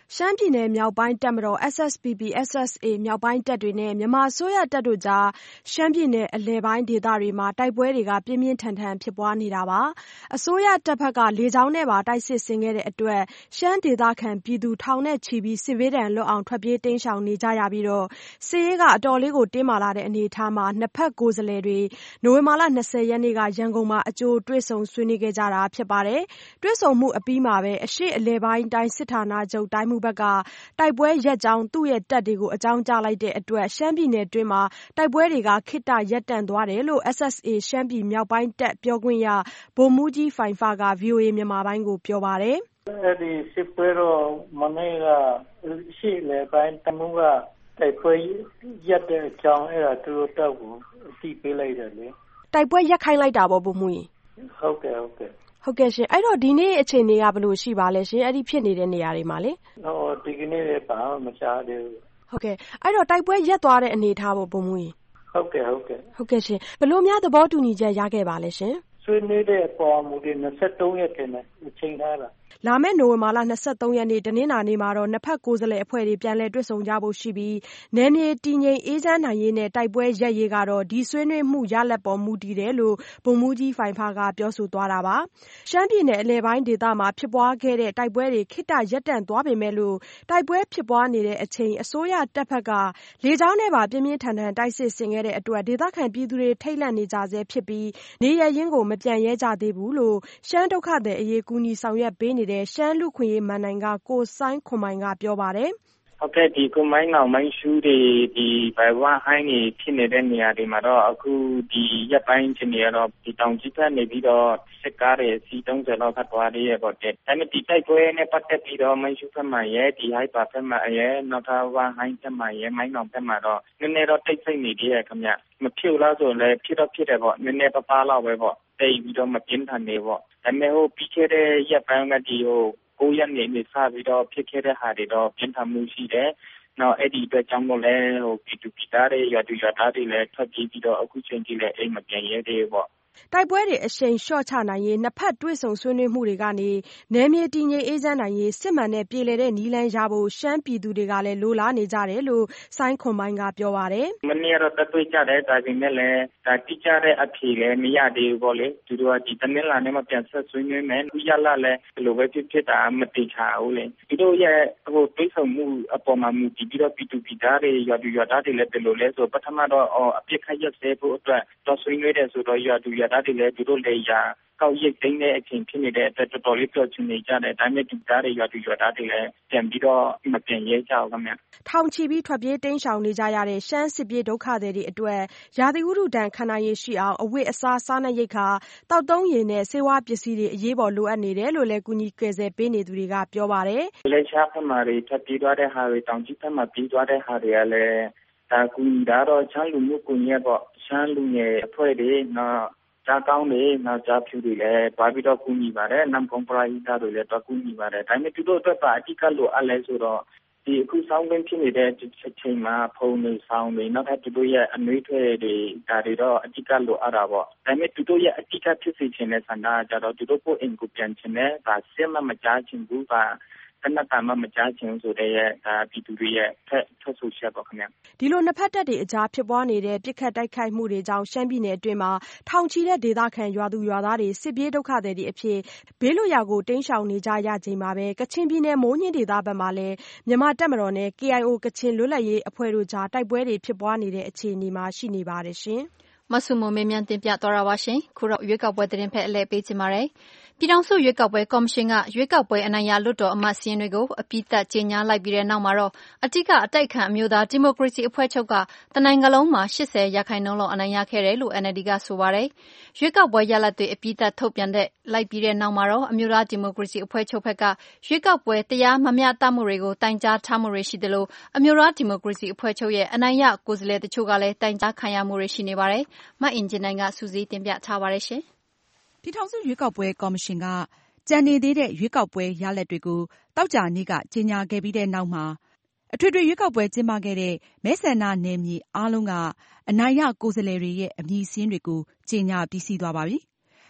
ရှမ်းပြည်နယ်မြောက်ပိုင်းတပ်မတော် S S P P S S A မြောက်ပိုင်းတပ်တွေနဲ့မြန်မာအစိုးရတပ်တို့ကြားရှမ်းပြည်နယ်အလယ်ပိုင်းဒေသတွေမှာတိုက်ပွဲတွေကပြင်းပြင်းထန်ထန်ဖြစ်ပွားနေတာပါ။အစိုးရတပ်ဘက်ကလေကြောင်းနဲ့ပါတိုက်စစ်ဆင်ခဲ့တဲ့အတွက်ရှမ်းဒေသခံပြည်သူထောင်နဲ့ချီပြီးစစ်ဘေးဒဏ်လွတ်အောင်ထွက်ပြေးတိမ်းရှောင်နေကြရပြီးတော့စစ်ရေးကအတော်လေးကိုတင်းမာလာတဲ့အနေအထားမှာနှစ်ဖက်ကိုယ်စားလှယ်တွေနိုဝင်ဘာလ၂၀ရက်နေ့ကရန်ကုန်မှာအကြိုတွေ့ဆုံဆွေးနွေးခဲ့ကြတာဖြစ်ပါတယ်။တွေ့ဆုံမှုအပြီးမှာပဲအရှေ့အလယ်ပိုင်းတိုင်းစစ်ဌာနချုပ်တိုင်းမှုဘက်ကတိုက်ပွဲရပ်ကြောင်းသူ့ရဲ့တပ်တွေကိုအကြောင်းကြားလိုက်တဲ့အတွက်ရှမ်းပြည်နယ်တွင်းမှာတိုက်ပွဲတွေကခေတ္တရပ်တန့်သွားတယ်လို့ S S A ရှမ်းပြည်မြောက်ပိုင်းတပ်ပြောခွင့်ရဗိုလ်မှူးကြီးဖိုင်ဖက ဗွီအိုအေမြန်မာပိုင်းကိုပြောပါတယ်။အဲဒီစစ်ပွဲတော့မနေ့ကရှေ့လေပိုင်းတမှုကတိုက်ပွဲရပ်တဲ့အကြောင်းအဲ့ဒါသူတို့တောက်ကိုအသိပေးလိုက်တယ်လေတိုက်ပွဲရပ်ခိုင်းလိုက်တာပေါ့ဗိုလ်မှူးကြီးဟုတ်ကဲ့ဟုတ်ကဲ့ဟုတ်ကဲ့ရှင်အဲ့တော့ဒီနေ့အခြေအနေကဘယ်လိုရှိပါလဲရှင်အဲ့ဒီဖြစ်နေတဲ့နေရာတွေမှာလေဟောဒီကနေ့လည်းဘာမှမကြားသေးဘူးဟုတ်ကဲ့အဲ့တော့တိုက်ပွဲရပ်သွားတဲ့အနေအထားပေါ့ဗိုလ်မှူးကြီးဟုတ်ကဲ့ဟုတ်ကဲ့ဟုတ်ကဲ့ရှင်ဘယ်လိုများသဘောတူညီချက်ရခဲ့ပါလဲရှင်ဆွေးနွေးတဲ့အပေါ်မူတည်၂၃ရက်တင်တယ်အချိန်ထားတာလာမယ့်နိုဝင်ဘာလ၂၃ရက်နေ့တနင်္လာနေ့မှာတော့နှစ်ဖက်ကိုယ်စားလှယ်အဖွဲ့တွေပြန်လည်တွေ့ဆုံကြဖို့ရှိပြီးနယ်မြေတည်ငြိမ်အေးချမ်းနိုင်ရေးနဲ့တိုက်ပွဲရပ်ရေးကတော့ဒီဆွေးနွေးမှုရလဒ်ပေါ်မူတည်တယ်လို့ဗိုလ်မှူးကြီးဖိုင်ဖကပြောဆိုသွားတာပါရှမ်းပြည်နယ်အလယ်ပိုင်းဒေသမှာဖြစ်ပွားခဲ့တဲ့တိုက်ပွဲတွေခေတ္တရပ်တန့်သွားပေမဲ့လို့တိုက်ပွဲဖြစ်ပွားနေတဲ့အချိန်အစိုးရတပ်ဖက်ကလေကြောင်းနဲ့ပါပြင်းပြင်းထန်ထန်တိုက်စစ်ဆင်ခဲ့တဲ့အတွက်ဒေသခံပြည်သူတွေထိတ်လန့်နေကြဆဲဖြစ်ပြီးနေရရင်းကိုမပြန်ရဲကြသေးဘူးလို့ရှမ်းဒုက္ခသည်အရေးကူညီဆောင်ရွက်ပေးနေတဲ့ရှမ်းလူခွင့်ရေးမန်နိုင်ကကိုစိုင်းခွန်မိုင်ကပြောပါတယ်ဟုတ်ကဲ့ဒီကုမိုင်းနောင်မိုင်းရှူးတွေဒီဘိုင်ဝါဟိုင်းနေဖြစ်နေတဲ့နေရာတွေမှာတော့အခုဒီရပ်ပိုင်းချင်းတွေကတော့ဒီတောင်ကြီးဖက်နေပြီးတော့စစ်ကားတွေစီ၃၀လောက်ဖတ်သွားရပေါ့တဲ့ဒါပေမဲ့ဒီတိုက်ပွဲနဲ့ပတ်သက်ပြီးတော့မိုင်းရှူးဖက်မှာရဲ့ဒီဟိုက်ပါဖက်မှာရဲ့နောက်ထပ်ဝါဟိုင်းဖက်မှာရဲ့မိုင်းနောင်ဖက်မှာတော့နည်းနည်းတော့တိတ်ဆိတ်နေသေးရဲ့ခင်ဗျမဖြစ်လားဆိုလည်းဖြစ်တော့ဖြစ်တယ်ပေါ့နည်းနည်းပါးပါးလောက်ပဲပေါ့တိတ်ပြီးတော့မပြင်းထန်နေပေါ့ဒါပေမဲ့ဟိုပြီးခဲ့တဲ့ရပ်ပိုင်းကဒီဟိုကိုရက်နေနေစပြီးတော့ဖြစ်ခဲ့တဲ့ဟာတွေတော့ပြင်းထန်မှုရှိတယ်။နောက်အဲ့ဒီအတွက်ကြောင့်မို့လဲဟိုပြည်သူပြည်သားတွေရွာသူရွာသားတွေလည်းထွက်ပြေးပြီးတော့အခုချိန်ကြီးလည်းအိမ်မပြန်ရဲသေးဘူးပေါ့။တိုက်ပွဲတွေအရှိန်လျှော့ချနိုင်ရေးနှစ်ဖက်တွေ့ဆုံဆွေးနွေးမှုတွေကနေနယ်မြေတည်ငြိမ်အေးချမ်းနိုင်ရေးစစ်မှန်တဲ့ပြေလည်တဲ့နည်းလမ်းရဖို့ရှမ်းပြည်သူတွေကလည်းလိုလားနေကြတယ်လို့စိုင်းခွန်မိုင်းကပြောပါတယ်။မနေ့ကတော့တတွေ့ကြတဲ့ဒါပေမဲ့လည်းဒါတိကျတဲ့အဖြေလည်းမရသေးဘူးပေါ့လေ။သူတို့ကဒီတနင်္လာနေ့မှပြန်ဆက်ဆွေးနွေးမယ်။ခုရလာလည်းဘယ်လိုပဲဖြစ်ဖြစ်တာမတိချဘူးလေ။သူတို့ရဲ့ဟိုတွေ့ဆုံမှုအပေါ်မှာမူတည်ပြီးတော့ပြည်သူပြည်သားတွေရွာသူရွာသားတွေလည်းဘယ်လိုလဲဆိုပထမတော့အပြစ်ခတ်ရက်စဲဖို့အတွက်တော့ဆွေးနွေးတယ်ဆိုတော့ရွာသူရွာသားတွေလည်းသူတို့လည်းရာကောက်ရိတ်သိမ်းတဲ့အချိန်ဖြစ်နေတဲ့အတွက်တော်တော်လေးပြောချင်နေကြတယ်ဒါပေမဲ့ဒီသားတွေရွာသူရွာသားတွေလည်းပြန်ပြီးတော့မပြန်ရဲကြဘူးခင်ဗျထောင်ချီပြီးထွက်ပြေးတိမ်းရှောင်နေကြရတဲ့ရှမ်းစစ်ပြေးဒုက္ခသည်တွေအတွက်ရာသီဥတုဒဏ်ခံနိုင်ရရှိအောင်အဝတ်အစားစားနပ်ရိက္ခာတောက်သုံးရည်နဲ့ဆေးဝါးပစ္စည်းတွေအရေးပေါ်လိုအပ်နေတယ်လို့လည်းကူညီကယ်ဆယ်ပေးနေသူတွေကပြောပါတယ်လက်ချဖက်မှာတွေထွက်ပြေးသွားတဲ့ဟာတွေတောင်ကြီးဖက်မှာပြေးသွားတဲ့ဟာတွေကလည်းဒါကူညီတာတော့ချမ်းလူမှုကူညီရပေါ့ရှမ်းလူငယ်အဖွဲ့တွေနော်ကြားကောင်းတွေနောက်ကြားဖြူတွေလည်းတွားပြီးတော့ကူညီပါတယ်နမ်ကွန်ပရာဟိတာတွေလည်းတွားကူညီပါတယ်ဒါပေမဲ့သူတို့အတွက်ပါအဓိကလိုအပ်လဲဆိုတော့ဒီအခုဆောင်းတွင်းဖြစ်နေတဲ့ချိန်မှာဖုံတွေဆောင်းတွေနောက်ထပ်သူတို့ရဲ့အနှွေးထွေးတွေဒါတွေတော့အဓိကလိုအပ်တာပေါ့ဒါပေမဲ့သူတို့ရဲ့အဓိကဖြစ်စေချင်တဲ့ဆန္ဒကြတော့သူတို့ကိုအင်ကိုပြန်ချင်တယ်ဒါစစ်မှမကြားချင်ဘူးပါတနက်တာမှမကြားချင်ဆိုတဲ့ဒါပြည်သူတွေရဲ့ဖက်ထွက်ဆိုချက်ပေါ့ခင်ဗျဒီလိုနှစ်ဖက်တပ်တွေအကြားဖြစ်ပွားနေတဲ့ပြစ်ခတ်တိုက်ခိုက်မှုတွေကြောင့်ရှမ်းပြည်နယ်အတွင်းမှာထောင်ချီတဲ့ဒေသခံရွာသူရွာသားတွေစစ်ပြေးဒုက္ခသည်တွေအဖြစ်ဘေးလွတ်ရာကိုတိမ်းရှောင်နေကြရချိန်မှာပဲကချင်ပြည်နယ်မိုးညင်းဒေသဘက်မှာလည်းမြန်မာတပ်မတော်နဲ့ K I O ကချင်လွတ်လပ်ရေးအဖွဲ့တို့ကြားတိုက်ပွဲတွေဖြစ်ပွားနေတဲ့အခြေအနေမှာရှိနေပါတယ်ရှင်မဆုမမေမြန်တင်ပြသွားတာပါရှင်ခုတော့ရွေးကောက်ပွဲသတင်းဖက်အလဲပေးချင်ပါတယ်ပြည်ထောင်စုရွေးကောက်ပွဲကော်မရှင်ကရွေးကောက်ပွဲအနိုင်ရလွှတ်တော်အမတ်စာရင်းတွေကိုအပြီးသတ်ကြေညာလိုက်ပြီးတဲ့နောက်မှာတော့အတိကအတိုက်ခံအမျိုးသားဒီမိုကရေစီအဖွဲ့ချုပ်ကတနိုင်ငံလုံးမှာ၈၀ရာခိုင်နှုန်းလောက်အနိုင်ရခဲ့တယ်လို့ N L D ကဆိုပါတယ်ရွေးကောက်ပွဲရလဒ်တွေအပြီးသတ်ထုတ်ပြန်တဲ့လိုက်ပြီးတဲ့နောက်မှာတော့အမျိုးသားဒီမိုကရေစီအဖွဲ့ချုပ်ဘက်ကရွေးကောက်ပွဲတရားမမျှတမှုတွေကိုတိုင်ကြားထားမှုတွေရှိသလိုအမျိုးသားဒီမိုကရေစီအဖွဲ့ချုပ်ရဲ့အနိုင်ရကိုယ်စားလှယ်တချို့ကလည်းတိုင်ကြားခံရမှုတွေရှိနေပါတယ်မအင်ဂျင်နိုင်ကစူးစီးတင်ပြထားပါတယ်ရှင်ပြည်ထောင်စုရွေးကောက်ပွဲကော်မရှင်ကကျန်နေသေးတဲ့ရွေးကောက်ပွဲရလဒ်တွေကိုသောကြာနေ့ကကြေညာခဲ့ပြီးတဲ့နောက်မှာအထွေထွေရွေးကောက်ပွဲကျင်းပခဲ့တဲ့မဲဆန္ဒနယ်မြေအားလုံးကအနိုင်ရကိုယ်စားလှယ်တွေရဲ့အမည်စာရင်းတွေကိုကြေညာပြီးစီးသွားပါပြီ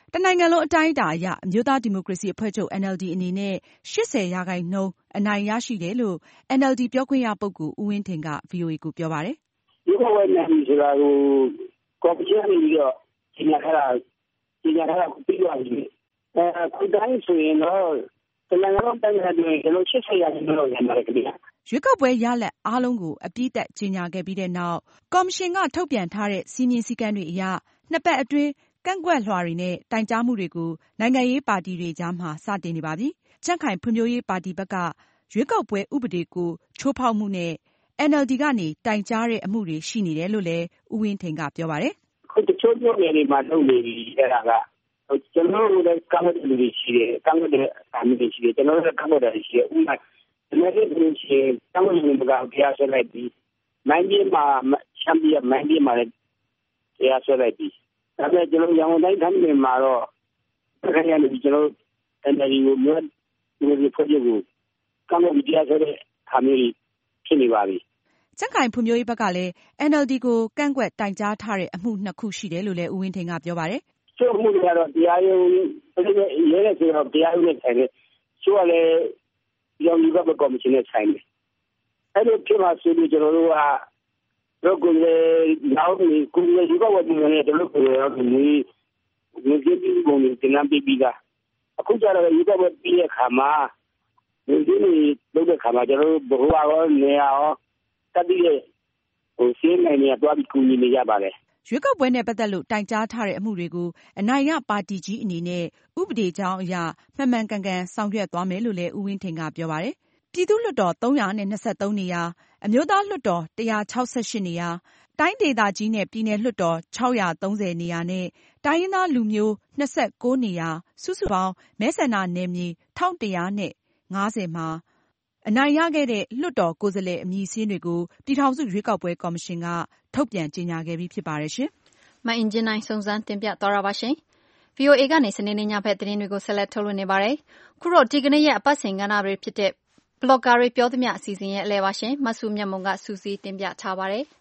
တနိုင်ငံလုံးအတိုင်းအတာအရအမျိုးသားဒီမိုကရေစီအဖွဲ့ချုပ် N L D အနေနဲ့ရှစ်ဆယ်ရာခိုင်နှုန်းအနိုင်ရရှိတယ်လို့ N L D ပြောခွင့်ရပုဂ္ဂိုလ်ဦးဝင်းထိန်က ဗွီအိုအေ ကိုပြောပါတယ်။ဒီကောဝင်နေပြီဆိုတာကိုကော်မရှင်ကနေပြီးတော့ညှိနှိုင်းထားတာညှိနှိုင်းထားတာပြီးသွားပြီ။အဲခုတိုင်းဆိုရင်တော့တနိုင်ငံလုံးတိုင်းပြည်တွေကျွန်တော်ရှစ်ဆယ်ရာခိုင်နှုန်းလောက်ရမှာလေခင်ဗျာ။ရွေးကောက်ပွဲရလဒ်အားလုံးကိုအပြည့်အစုံကြေညာခဲ့ပြီးတဲ့နောက်ကော်မရှင်ကထုတ်ပြန်ထားတဲ့စည်းမျဉ်းစည်းကမ်းတွေအရနှစ်ပတ်အတွင်းကန့်ကွက်လွှာတွေနဲ့တိုင်ကြားမှုတွေကိုနိုင်ငံရေးပါတီတွေကြားမှာစတင်နေပါပြီ။ကြံ့ခိုင်ဖွံ့ဖြိုးရေးပါတီဘက်ကရွေးကောက်ပွဲဥပဒေကိုချိုးဖောက်မှုနဲ့ N L D ကနေတိုင်ကြားတဲ့အမှုတွေရှိနေတယ်လို့လည်းဦးဝင်းထိန်ကပြောပါတယ်။အခုတချို့မျိုးတွေမှာလုပ်နေပြီအဲ့ဒါကကျွန်တော်တို့လည်းကောင်းတဲ့လူတွေရှိတယ်ကောင်းတဲ့အမှုတွေရှိတယ်ကျွန်တော်တို့လည်းကောင်းတဲ့လူတွေရှိတယ်ဥပမာဒီနေ့ဒီရှိတောင်းဝင်မှုကတရားဆွဲလိုက်ပြီးမိုင်းကြီးမှာချမ်ပီယံမိုင်းကြီးမှာလည်းတရားဆွဲလိုက်ပြီးဒါပေမဲ့ကျွန်တော်ရန်ကုန်တိုင်းတိုင်းတွေမှာတော့ခရီးရနေပြီးကျွန်တော် N L D ကိုမျိုးဒီဖွဲ့ချုပ်ကိုကောင်းတဲ့တရားဆွဲတဲ့ဟာမျိုးဖြစ်နေပါပြီကြံ့ခိုင်ဖွံ့ဖြိုးရေးဘက်ကလည်း N L D ကိုကန့်ကွက်တိုင်ကြားထားတဲ့အမှုနှစ်ခုရှိတယ်လို့လည်းဦးဝင်းထိန်ကပြောပါတယ်။ကျိုးမှုတွေကတော့တရားရုံးရဲရဲဆိုတော့တရားရုံးနဲ့ဆိုင်တယ်။ကျိုးကလည်းရောင်ယူကကော်မရှင်နဲ့ဆိုင်တယ်။အဲ့လိုဖြစ်ပါဆိုလို့ကျွန်တော်တို့ကတော့ကိုယ်လည်းနောက်ပြီးကိုယ်လည်းဒီဘဝတည်းနဲ့တို့ကိုယ်ရောဒီဒီကြည့်ပြီးကုန်တင်မ်းပြီးပြီးကအခုကျတော့ဒီဘဝပြီးတဲ့ခါမှာဒီဒီလုပ်တဲ့ခါမှာကျွန်တော်တို့ဘဝရောနေရောတတိယဟိုရှင်းနေနေတော့ပြီးကူညီနေကြပါလေရွေးကောက်ပွဲနဲ့ပတ်သက်လို့တိုင်ကြားထားတဲ့အမှုတွေကိုအနိုင်ရပါတီကြီးအနေနဲ့ဥပဒေကြောင်းအရမှန်မှန်ကန်ကန်ဆောင်ရွက်သွားမယ်လို့လည်းဦးဝင်းထိန်ကပြောပါတယ်။ပြည်သူ့လွှတ်တော်သုံးရာနဲ့နှစ်ဆယ့်သုံးနေရာအမျိုးသားလွှတ်တော်တစ်ရာခြောက်ဆယ့်ရှစ်နေရာတိုင်းဒေသကြီးနဲ့ပြည်နယ်လွှတ်တော်ခြောက်ရာသုံးဆယ်နေရာနဲ့တိုင်းရင်းသားလူမျိုးနှစ်ဆယ့်ကိုးနေရာစုစုပေါင်းမဲဆန္ဒနယ်မြေတစ်ထောင်တစ်ရာနဲ့ငါးဆယ်မှာအနိုင်ရခဲ့တဲ့လွှတ်တော်ကိုယ်စားလှယ်အမည်စာရင်းတွေကိုပြည်ထောင်စုရွေးကောက်ပွဲကော်မရှင်ကထုတ်ပြန်ကြေညာခဲ့ပြီးဖြစ်ပါတယ်ရှင်။မအင်ဂျင်နိုင်စုံစမ်းတင်ပြသွားတာပါရှင်။ V O A ကနေစနေနေ့ညဘက်သတင်းတွေကိုဆက်လက်ထုတ်လွှင့်နေပါတယ်။ခုတော့ဒီကနေ့ရဲ့အပတ်စဉ်ကဏ္ဍတွေဖြစ်တဲ့ဘလော့ဂါတွေပြောသမျှအစီအစဉ်ရဲ့အလဲပါရှင်။မဆုမြတ်မုံကစူးစီးတင်ပြထားပါတယ်။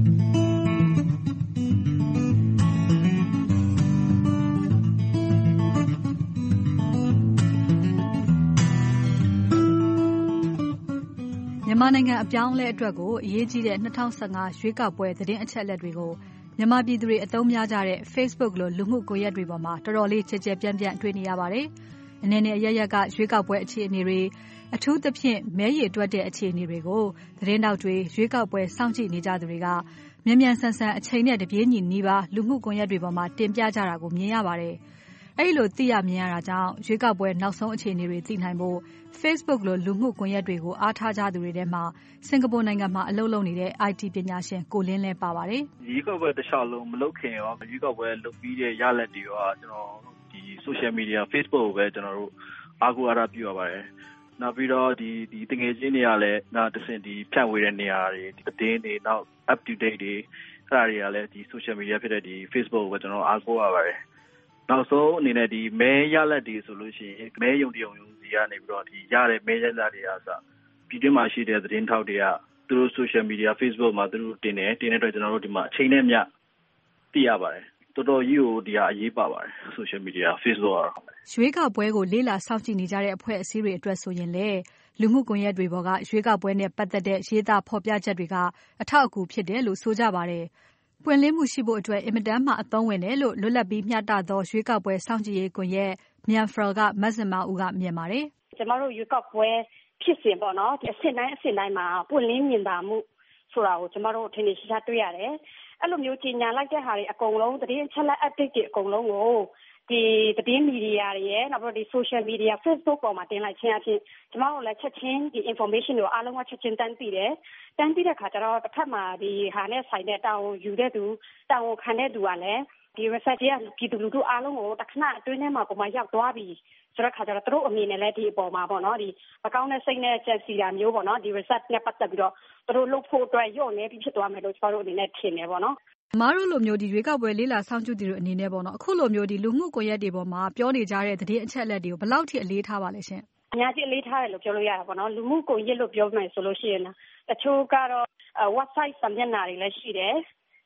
မြန်မာနိုင်ငံအပြောင်းအလဲအတွက်ကိုအရေးကြီးတဲ့၂၀၁၅ရွေးကောက်ပွဲသတင်းအချက်အလက်တွေကိုမြန်မာပြည်သူတွေအသုံးများကြတဲ့ Facebook လိုလူမှုကွန်ရက်တွေပေါ်မှာတော်တော်လေးကျယ်ကျယ်ပြန့်ပြန့်တွေ့နေရပါတယ်။အနေနဲ့အရရက်ကရွေးကောက်ပွဲအခြေအနေတွေအထူးသဖြင့်မဲရည်တွက်တဲ့အခြေအနေတွေကိုသတင်းတောက်တွေရွေးကောက်ပွဲစောင့်ကြည့်နေကြသူတွေကမြန်မြန်ဆန်ဆန်အချိန်နဲ့တပြေးညီနီးပါလူမှုကွန်ရက်တွေပေါ်မှာတင်ပြကြတာကိုမြင်ရပါတယ်။အဲဒီလိုသိရမြင်ရတာကြောင့်ရွေးကောက်ပွဲနောက်ဆုံးအခြေအနေတွေသိနိုင်ဖို့ Facebook လိုလူမှုကွန်ရက်တွေကိုအားထားကြသူတွေထဲမှာစင်ကာပူနိုင်ငံမှာအလုပ်လုပ်နေတဲ့ I T ပညာရှင်ကိုလင်းလဲပါပါတယ်။ရွေးကောက်ပွဲတစ်လျှောက်လုံးမလုပ်ခင်ရောရွေးကောက်ပွဲလုပ်ပြီးတဲ့ရလဒ်တွေရောကျွန်တော်ဒီ social media Facebook ကိုပဲကျွန်တော်တို့အားကိုးအားထားပြုရပါတယ်။နောက်ပြီးတော့ဒီဒီတငယ်ချင်းတွေကလည်းနောက်တစ်ဆင့်ဒီဖြန့်ဝေတဲ့နေရာတွေဒီသတင်းတွေနောက် up to date တွေအဲ့ဒါတွေကလည်းဒီ social media ဖြစ်တဲ့ဒီ Facebook ကိုပဲကျွန်တော်အားကိုးရပါတယ်။နောက်ဆုံးအနေနဲ့ဒီမဲရလဒ်တွေဆိုလို့ရှိရင်မဲယုံတယုံယုံစီကနေပြီးတော့ဒီရတဲ့မဲရလဒ်တွေကစပြည်တွင်းမှာရှိတဲ့သတင်းထောက်တွေကသူတို့ social media Facebook မှာသူတို့တင်တယ်တင်တဲ့အတွက်ကျွန်တော်တို့ဒီမှာအချိန်နဲ့မျှသိရပါတယ်တော်တော်ကြီးကိုဒီဟာအရေးပါပါတယ် social media Facebook ကတော့ရွေးကောက်ပွဲကိုလေးလာစောင့်ကြည့်နေကြတဲ့အဖွဲ့အစည်းတွေအတွက်ဆိုရင်လေလူမှုကွန်ရက်တွေပေါ်ကရွေးကောက်ပွဲနဲ့ပတ်သက်တဲ့ရေးသားဖော်ပြချက်တွေကအထောက်အကူဖြစ်တယ်လို့ဆိုကြပါတယ်ပွင့်လင်းမှုရှိဖို့အတွက်အင်မတန်မှအသုံးဝင်တယ်လို့လွတ်လပ်ပြီးမျှတသောရွေးကောက်ပွဲစောင့်ကြည့်ရေးကွန်ရက်မြန်ဖရယ်ကမတ်စင်မာဦးကမြင်ပါတယ်ကျမတို့ရွေးကောက်ပွဲဖြစ်စဉ်ပေါ့နော်အစစ်တိုင်းအစစ်တိုင်းမှာပွင့်လင်းမြင်သာမှုဆိုတာကိုကျမတို့ထင်ထင်ရှားရှားတွေ့ရတယ်အဲ့လိုမျိုးကြီးညာလိုက်တဲ့ဟာတွေအကုန်လုံးသတင်းအချက်အလက် update တွေအကုန်လုံးကိုဒီသတင်းမီဒီယာတွေရဲ့နောက်ပြီးဒီ social media Facebook ပေါ်မှာတင်လိုက်ခြင်းအပြင်ကျမတို့လည်းချက်ချင်းဒီ information တွေအားလုံးကချက်ချင်းတန်းသိတယ်တန်းသိတဲ့ခါကျတော့တစ်ခါမှဒီဟာနဲ့ဆိုင်တဲ့တောင်းယူတဲ့သူတောင်းခံတဲ့သူကလည်းဒီ research ရဲ့ပြည်သူလူထုအားလုံးကိုတစ်ခဏအတွင်းထဲမှာပုံမှန်ရောက်သွားပြီဆိုတော့ခါကျတော့သူတို့အမြင်နဲ့လည်းဒီအပေါ်မှာပေါ့နော်ဒီအကောင့်နဲ့စိတ်နဲ့ချက်စီတာမျိုးပေါ့နော်ဒီ research နဲ့ပတ်သက်ပြီးတော့သူတို့လုပ်ဖို့အတွက်ရော့နေပြီးဖြစ်သွားမယ်လို့ကျမတို့အနေနဲ့ထင်တယ်ပေါ့နော်အမားတို့လိုမျိုးဒီရွေးကောက်ပွဲလေးလာစောင့်ကြည့်သူတွေအနေနဲ့ပေါ့နော်အခုလိုမျိုးဒီလူမှုကွန်ရက်တွေပေါ်မှာပြောနေကြတဲ့သတင်းအချက်အလက်တွေကိုဘယ်လောက်ထိအလေးထားပါလဲရှင်အများကြီးအလေးထားတယ်လို့ပြောလို့ရတာပေါ့နော်လူမှုကွန်ရက်လို့ပြောမယ်ဆိုလို့ရှိရင်တချို့ကတော့ website စာမျက်နှာတွေလည်းရှိတယ်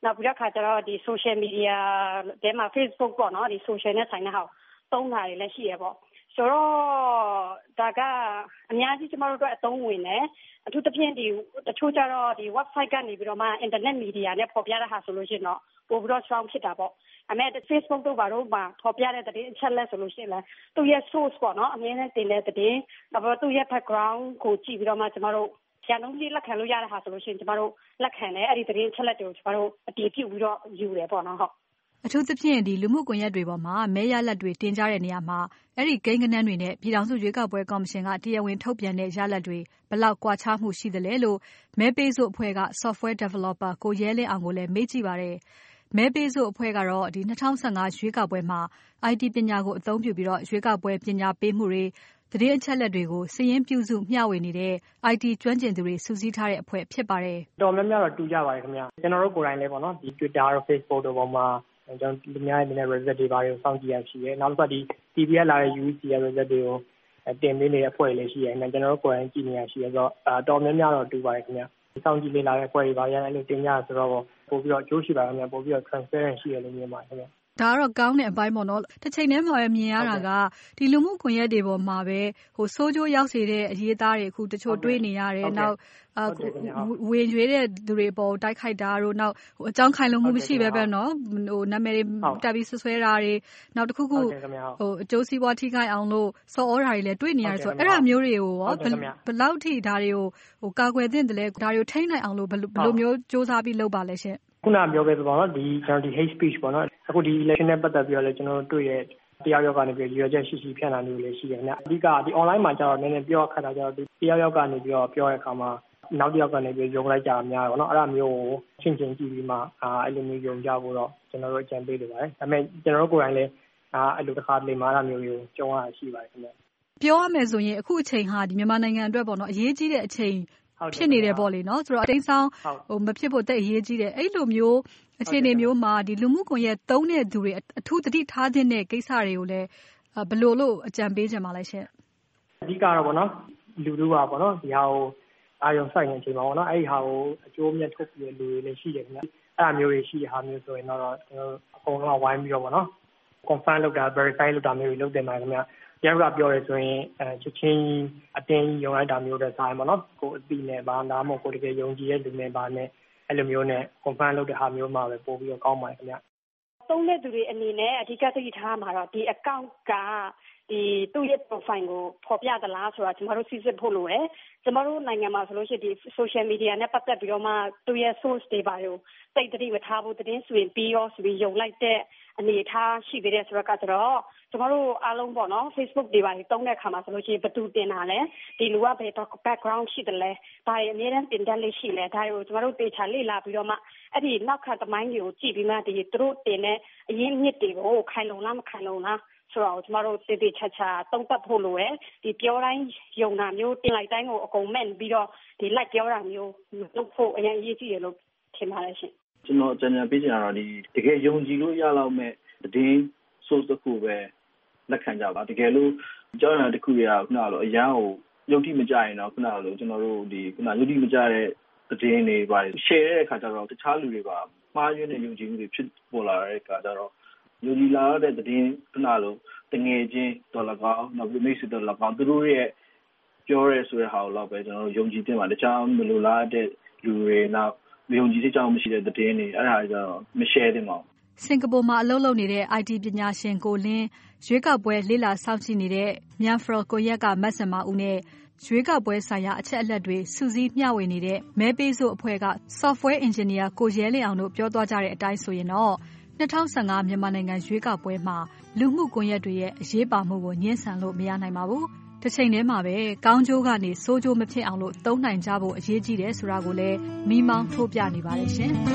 နောက်ပြီးတော့ခါကျတော့ဒီ social media တဲမှာ Facebook ပေါ့နော်ဒီ social နဲ့ဆိုင်တဲ့ဟာသုံးတာတွေလည်းရှိရပေါ့ဆိုတော့ဒါကအများကြီးကျမတို့တို့အသုံးဝင်တယ်အထူးသဖြင့်ဒီတချို့ကျတော့ဒီ website ကနေပြီးတော့မှ internet media နဲ့ပေါ်ပြတဲ့ဟာဆိုလို့ရှိရင်တော့ပိုပြီးတော့ strong ဖြစ်တာပေါ့အမေ Facebook တို့ဘာလို့မှပေါ်ပြတဲ့သတင်းအချက်လက်ဆိုလို့ရှိရင်လည်းသူ့ရဲ့ source ပေါ့နော်အမြဲတမ်းတင်တဲ့သတင်းနောက်ပြီးသူ့ရဲ့ background ကိုကြည့်ပြီးတော့မှကျမတို့ဆရာလုံးကြီးလက်ခံလို့ရတဲ့ဟာဆိုလို့ရှိရင်ကျမတို့လက်ခံတယ်အဲ့ဒီသတင်းအချက်လက်တွေကိုကျမတို့အတည်ပြုပြီးတော့ယူတယ်ပေါ့နော်ဟုတ်အထူးသဖြင့်ဒီလူမှုကွန်ရက်တွေပေါ်မှာမဲရလက်တွေတင်ကြတဲ့နေရာမှာအဲ့ဒီကိန်းဂဏန်းတွေနဲ့ပြည်ထောင်စုရွေးကောက်ပွဲကော်မရှင်ကတရားဝင်ထုတ်ပြန်တဲ့ရလက်တွေဘလောက်ကွာခြားမှုရှိသလဲလို့မဲပေးစုအဖွဲ့က software developer ကိုရဲလင်းအောင်ကိုလည်းမေးကြည့်ပါတယ်။မဲပေးစုအဖွဲ့ကတော့ဒီ၂၀၁၅ရွေးကောက်ပွဲမှာ အိုင်တီ ပညာကိုအသုံးပြုပြီးတော့ရွေးကောက်ပွဲပညာပေးမှုတွေသတင်းအချက်လက်တွေကိုစည်ရင်းပြုစုမျှဝေနေတဲ့ အိုင်တီ ကျွမ်းကျင်သူတွေစုစည်းထားတဲ့အဖွဲ့ဖြစ်ပါတယ်။တော်များများတော့တူကြပါတယ်ခင်ဗျ။ကျွန်တော်တို့ကိုယ်တိုင်လည်းပေါ့နော်ဒီ Twitter တို့ Facebook တို့ပေါ်မှာကျွန်တော်လူများရဲ့ result တွေပါတွေကိုစောင့်ကြည့်ရရှိရဲနောက်တစ်ခါဒီ T V ကလာတဲ့ U E C ရဲ့ result တွေကိုတင်ပေးနေတဲ့အဖွဲ့လေးရှိရဲအဲ့ကျွန်တော်တို့ကိုယ်တိုင်ကြည့်နေရရှိရဲဆိုတော့တော်များများတော့တူပါတယ်ခင်ဗျစောင့်ကြည့်လေ့လာတဲ့အဖွဲ့တွေပါရအဲ့လိုတင်ကြဆိုတော့ပို့ပြီးတော့အကျိုးရှိပါခင်ဗျပို့ပြီးတော့ transparent ရှိရလို့မြင်ပါတယ်ခင်ဗျဒါကတော့ကောင်းတဲ့အပိုင်းပေါ့နော်တစ်ချိန်တည်းမှာပဲမြင်ရတာကဒီလူမှုကွန်ရက်တွေပေါ်မှာပဲဟိုစိုးကျိုးရောက်စေတဲ့အရေးသားတွေအခုတချို့တွေ့နေရတယ်နောက်ဝင်ရွေးတဲ့သူတွေပေါ်တိုက်ခိုက်တာတို့နောက်ဟိုအကြောင်းခိုင်လုံမှုမရှိပဲပဲနော်ဟိုနာမည်တွေတက်ပြီးဆွဆွဲတာတွေနောက်တစ်ခုခုဟိုအကျိုးစီးပွားထိခိုက်အောင်လို့စော်ဩတာတွေလည်းတွေ့နေရတယ်ဆိုတော့အဲ့ဒါမျိုးတွေကိုရောဘယ်လောက်ထိဒါတွေကိုဟိုကာကွယ်သင့်တယ်လဲဒါတွေကိုထိန်းနိုင်အောင်လို့ဘယ်လိုမျိုးစ조사ပြီးလုပ်ပါလဲရှင်ခုနပြောခဲ့သလိုနော်ဒီကျွန်တော်ဒီ hate speech ပေါ့နော်အခုဒီ election နဲ့ပတ်သက်ပြီးတော့လည်းကျွန်တော်တို့တွေ့ရတရားရောက်ကနေပြီးရွေးချက်ရှိရှိဖြန့်တာမျိုးလည်းရှိတယ်ခင်ဗျအဓိကဒီ online မှာကျတော့နည်းနည်းပြောခက်တာကျတော့တရားရောက်ကနေပြီးတော့ပြောတဲ့အခါမှာနောက်တစ်ယောက်ကနေပြီးယုံလိုက်ကြအများပေါ့နော်အဲ့ဒါမျိုးကိုချင်းချင်းကြည့်ပြီးမှအဲ့လိုမျိုးယုံကြဖို့တော့ကျွန်တော်တို့အကြံပေးလိုပါတယ်ဒါပေမဲ့ကျွန်တော်တို့ကိုယ်တိုင်လည်းအဲ့လိုတစ်ခါတလေမှာအဲ့ဒါမျိုးကိုကြုံရရှိပါတယ်ခင်ဗျပြောရမယ်ဆိုရင်အခုအချိန်ဟာဒီမြန်မာနိုင်ငံအတွက်ပေါ့နော်အရေးကြီးတဲ့အချိန်ဖြစ်နေတယ်ပေါ့လေနော်ဆိုတော့အတိတ်ဆောင်ဟိုမဖြစ်ဖို့တိတ်အရေးကြီးတယ်အဲ့လိုမျိုးအခြေအနေမျိုးမှာဒီလူမှုကွန်ရက်သုံးတဲ့သူတွေအထူးသတိထားခြင်းတဲ့ကိစ္စတွေကိုလည်းဘယ်လိုလို့အကြံပေးချင်ပါလဲရှင်အဓိကတော့ပေါ့နော်လူတို့ကပေါ့နော်ဒီဟာကိုအာရုံစိုက်နေချိန်မှာပေါ့နော်အဲ့ဒီဟာကိုအကျိုးမြတ်ထုတ်ပြီးလူတွေလည်းရှိတယ်ခင်ဗျအဲ့အမျိုးတွေရှိတဲ့ဟာမျိုးဆိုရင်တော့ကျွန်တော်အကုန်လုံးဝိုင်းပြီးတော့ပေါ့နော် confirm လုပ်တာ verify လုပ်တာမျိုးတွေလုပ်တင်ပါခင်ဗျတယောက်ကပြောရဲဆိုရင်အဲချက်ချင်းအတင်းယုံလိုက်တာမျိုးတဲ့ဆိုင်ပေါ့နော်ကိုအတိနဲ့ဘာသာမို့ကိုတကယ်ယုံကြည်တဲ့လူနဲ့ဘာနဲ့အဲ့လိုမျိုးနဲ့ confirm လုပ်တဲ့ဟာမျိုးမှပဲပို့ပြီးတော့ကောင်းပါတယ်ခင်ဗျသုံးတဲ့သူတွေအနေနဲ့အဓိကသိထားမှာတော့ဒီ account ကဒီသူ့ရဲ့ profile ကိုဖော်ပြသလားဆိုတာကျွန်တော်တို့စစ်စစ်ဖို့လိုတယ်ကျွန်တော်တို့နိုင်ငံမှာဆိုလို့ရှိရင်ဒီ social media နဲ့ပတ်သက်ပြီးတော့မှသူ့ရဲ့ source တွေပါရောတိတ်တိတ်မထားဘူးတင်းဆိုရင်ပြီးရောဆိုပြီးယုံလိုက်တဲ့အနေထားရှိသေးတယ်ဆိုတော့ကတော့ကျွန်တော်တို့အားလုံးပေါ့နော် Facebook တွေပါတုံးတဲ့အခါမှာဆိုလို့ရှိရင်ဘယ်သူတင်တာလဲဒီလူကဘယ် background ရှိတယ်လဲဒါရအများနဲ့တင်တက်လေးရှိလဲဒါကိုကျွန်တော်တို့တေချာလေ့လာပြီးတော့မှအဲ့ဒီနောက်ခါသမိုင်းတွေကိုကြည့်ပြီးမှဒီသူတို့တင်တဲ့အရင်းမြစ်တွေကိုခိုင်လုံလားမခိုင်လုံလားဆိုတော့ကျွန်တော်တို့တေတေချာချာတုံးပတ်ဖို့လိုရယ်ဒီပြောတိုင်းယုံတာမျိုးတင်လိုက်တိုင်းကိုအကုန်မဲ့ပြီးတော့ဒီ like ပြောတာမျိုးလုပ်ဖို့အရင်အရေးကြီးတယ်လို့ထင်ပါတယ်ရှင်ကျွန်တော်အကြံဉာဏ်ပေးချင်တာတော့ဒီတကယ်ယုံကြည်လို့ရလောက်မဲ့သတင်း source တစ်ခုပဲလက်ခံကြပါတကယ်လို့ကြောင်းရတစ်ခုရခုနကတော့အရန်ကိုယုံကြည်မကြရင်တော့ခုနကလို့ကျွန်တော်တို့ဒီခုနယုံကြည်မကြတဲ့သတင်းတွေပါတယ် share တဲ့အခါကျတော့တခြားလူတွေပါမှားယွင်းတဲ့ယုံကြည်မှုတွေဖြစ်ပေါ်လာတဲ့အခါကျတော့ယုံကြည်လာတဲ့သတင်းခုနလို့တငယ်ချင်းတော်လကောင်းနောက်ပြီးမိတ်ဆွေတော်လကောင်းသူတို့ရဲ့ပြောရဲဆိုတဲ့ဟာကိုတော့ပဲကျွန်တော်တို့ယုံကြည်တင်ပါတခြားမလိုလားတဲ့လူတွေနောက်မယုံကြည်စိတ်ကြောင့်မရှိတဲ့သတင်းတွေအဲ့ဒါကြတော့မ share သင့်ပါဘူးစင်ကာပူမှာအလုပ်လုပ်နေတဲ့ အိုင်တီ ပညာရှင်ကိုလင်းရွေးကောက်ပွဲလေ့လာစောင့်ကြည့်နေတဲ့ Myanfrel ကိုရက်ကမတ်စင်မဦးနဲ့ရွေးကောက်ပွဲဆိုင်ရာအချက်အလက်တွေစုစည်းမျှဝေနေတဲ့မဲပေးစုအဖွဲ့က software engineer ကိုရဲလင်းအောင်တို့ပြောသွားကြတဲ့အတိုင်းဆိုရင်တော့၂၀၁၅မြန်မာနိုင်ငံရွေးကောက်ပွဲမှာလူမှုကွန်ရက်တွေရဲ့အရေးပါမှုကိုညှင်းဆန်လို့မရနိုင်ပါဘူး။တစ်ချိန်တည်းမှာပဲကောင်းကျိုးကနေဆိုးကျိုးမဖြစ်အောင်လို့သုံးနိုင်ကြဖို့အရေးကြီးတယ်ဆိုတာကိုလည်းမိမောင်းထိုးပြနေပါတယ်ရှင်။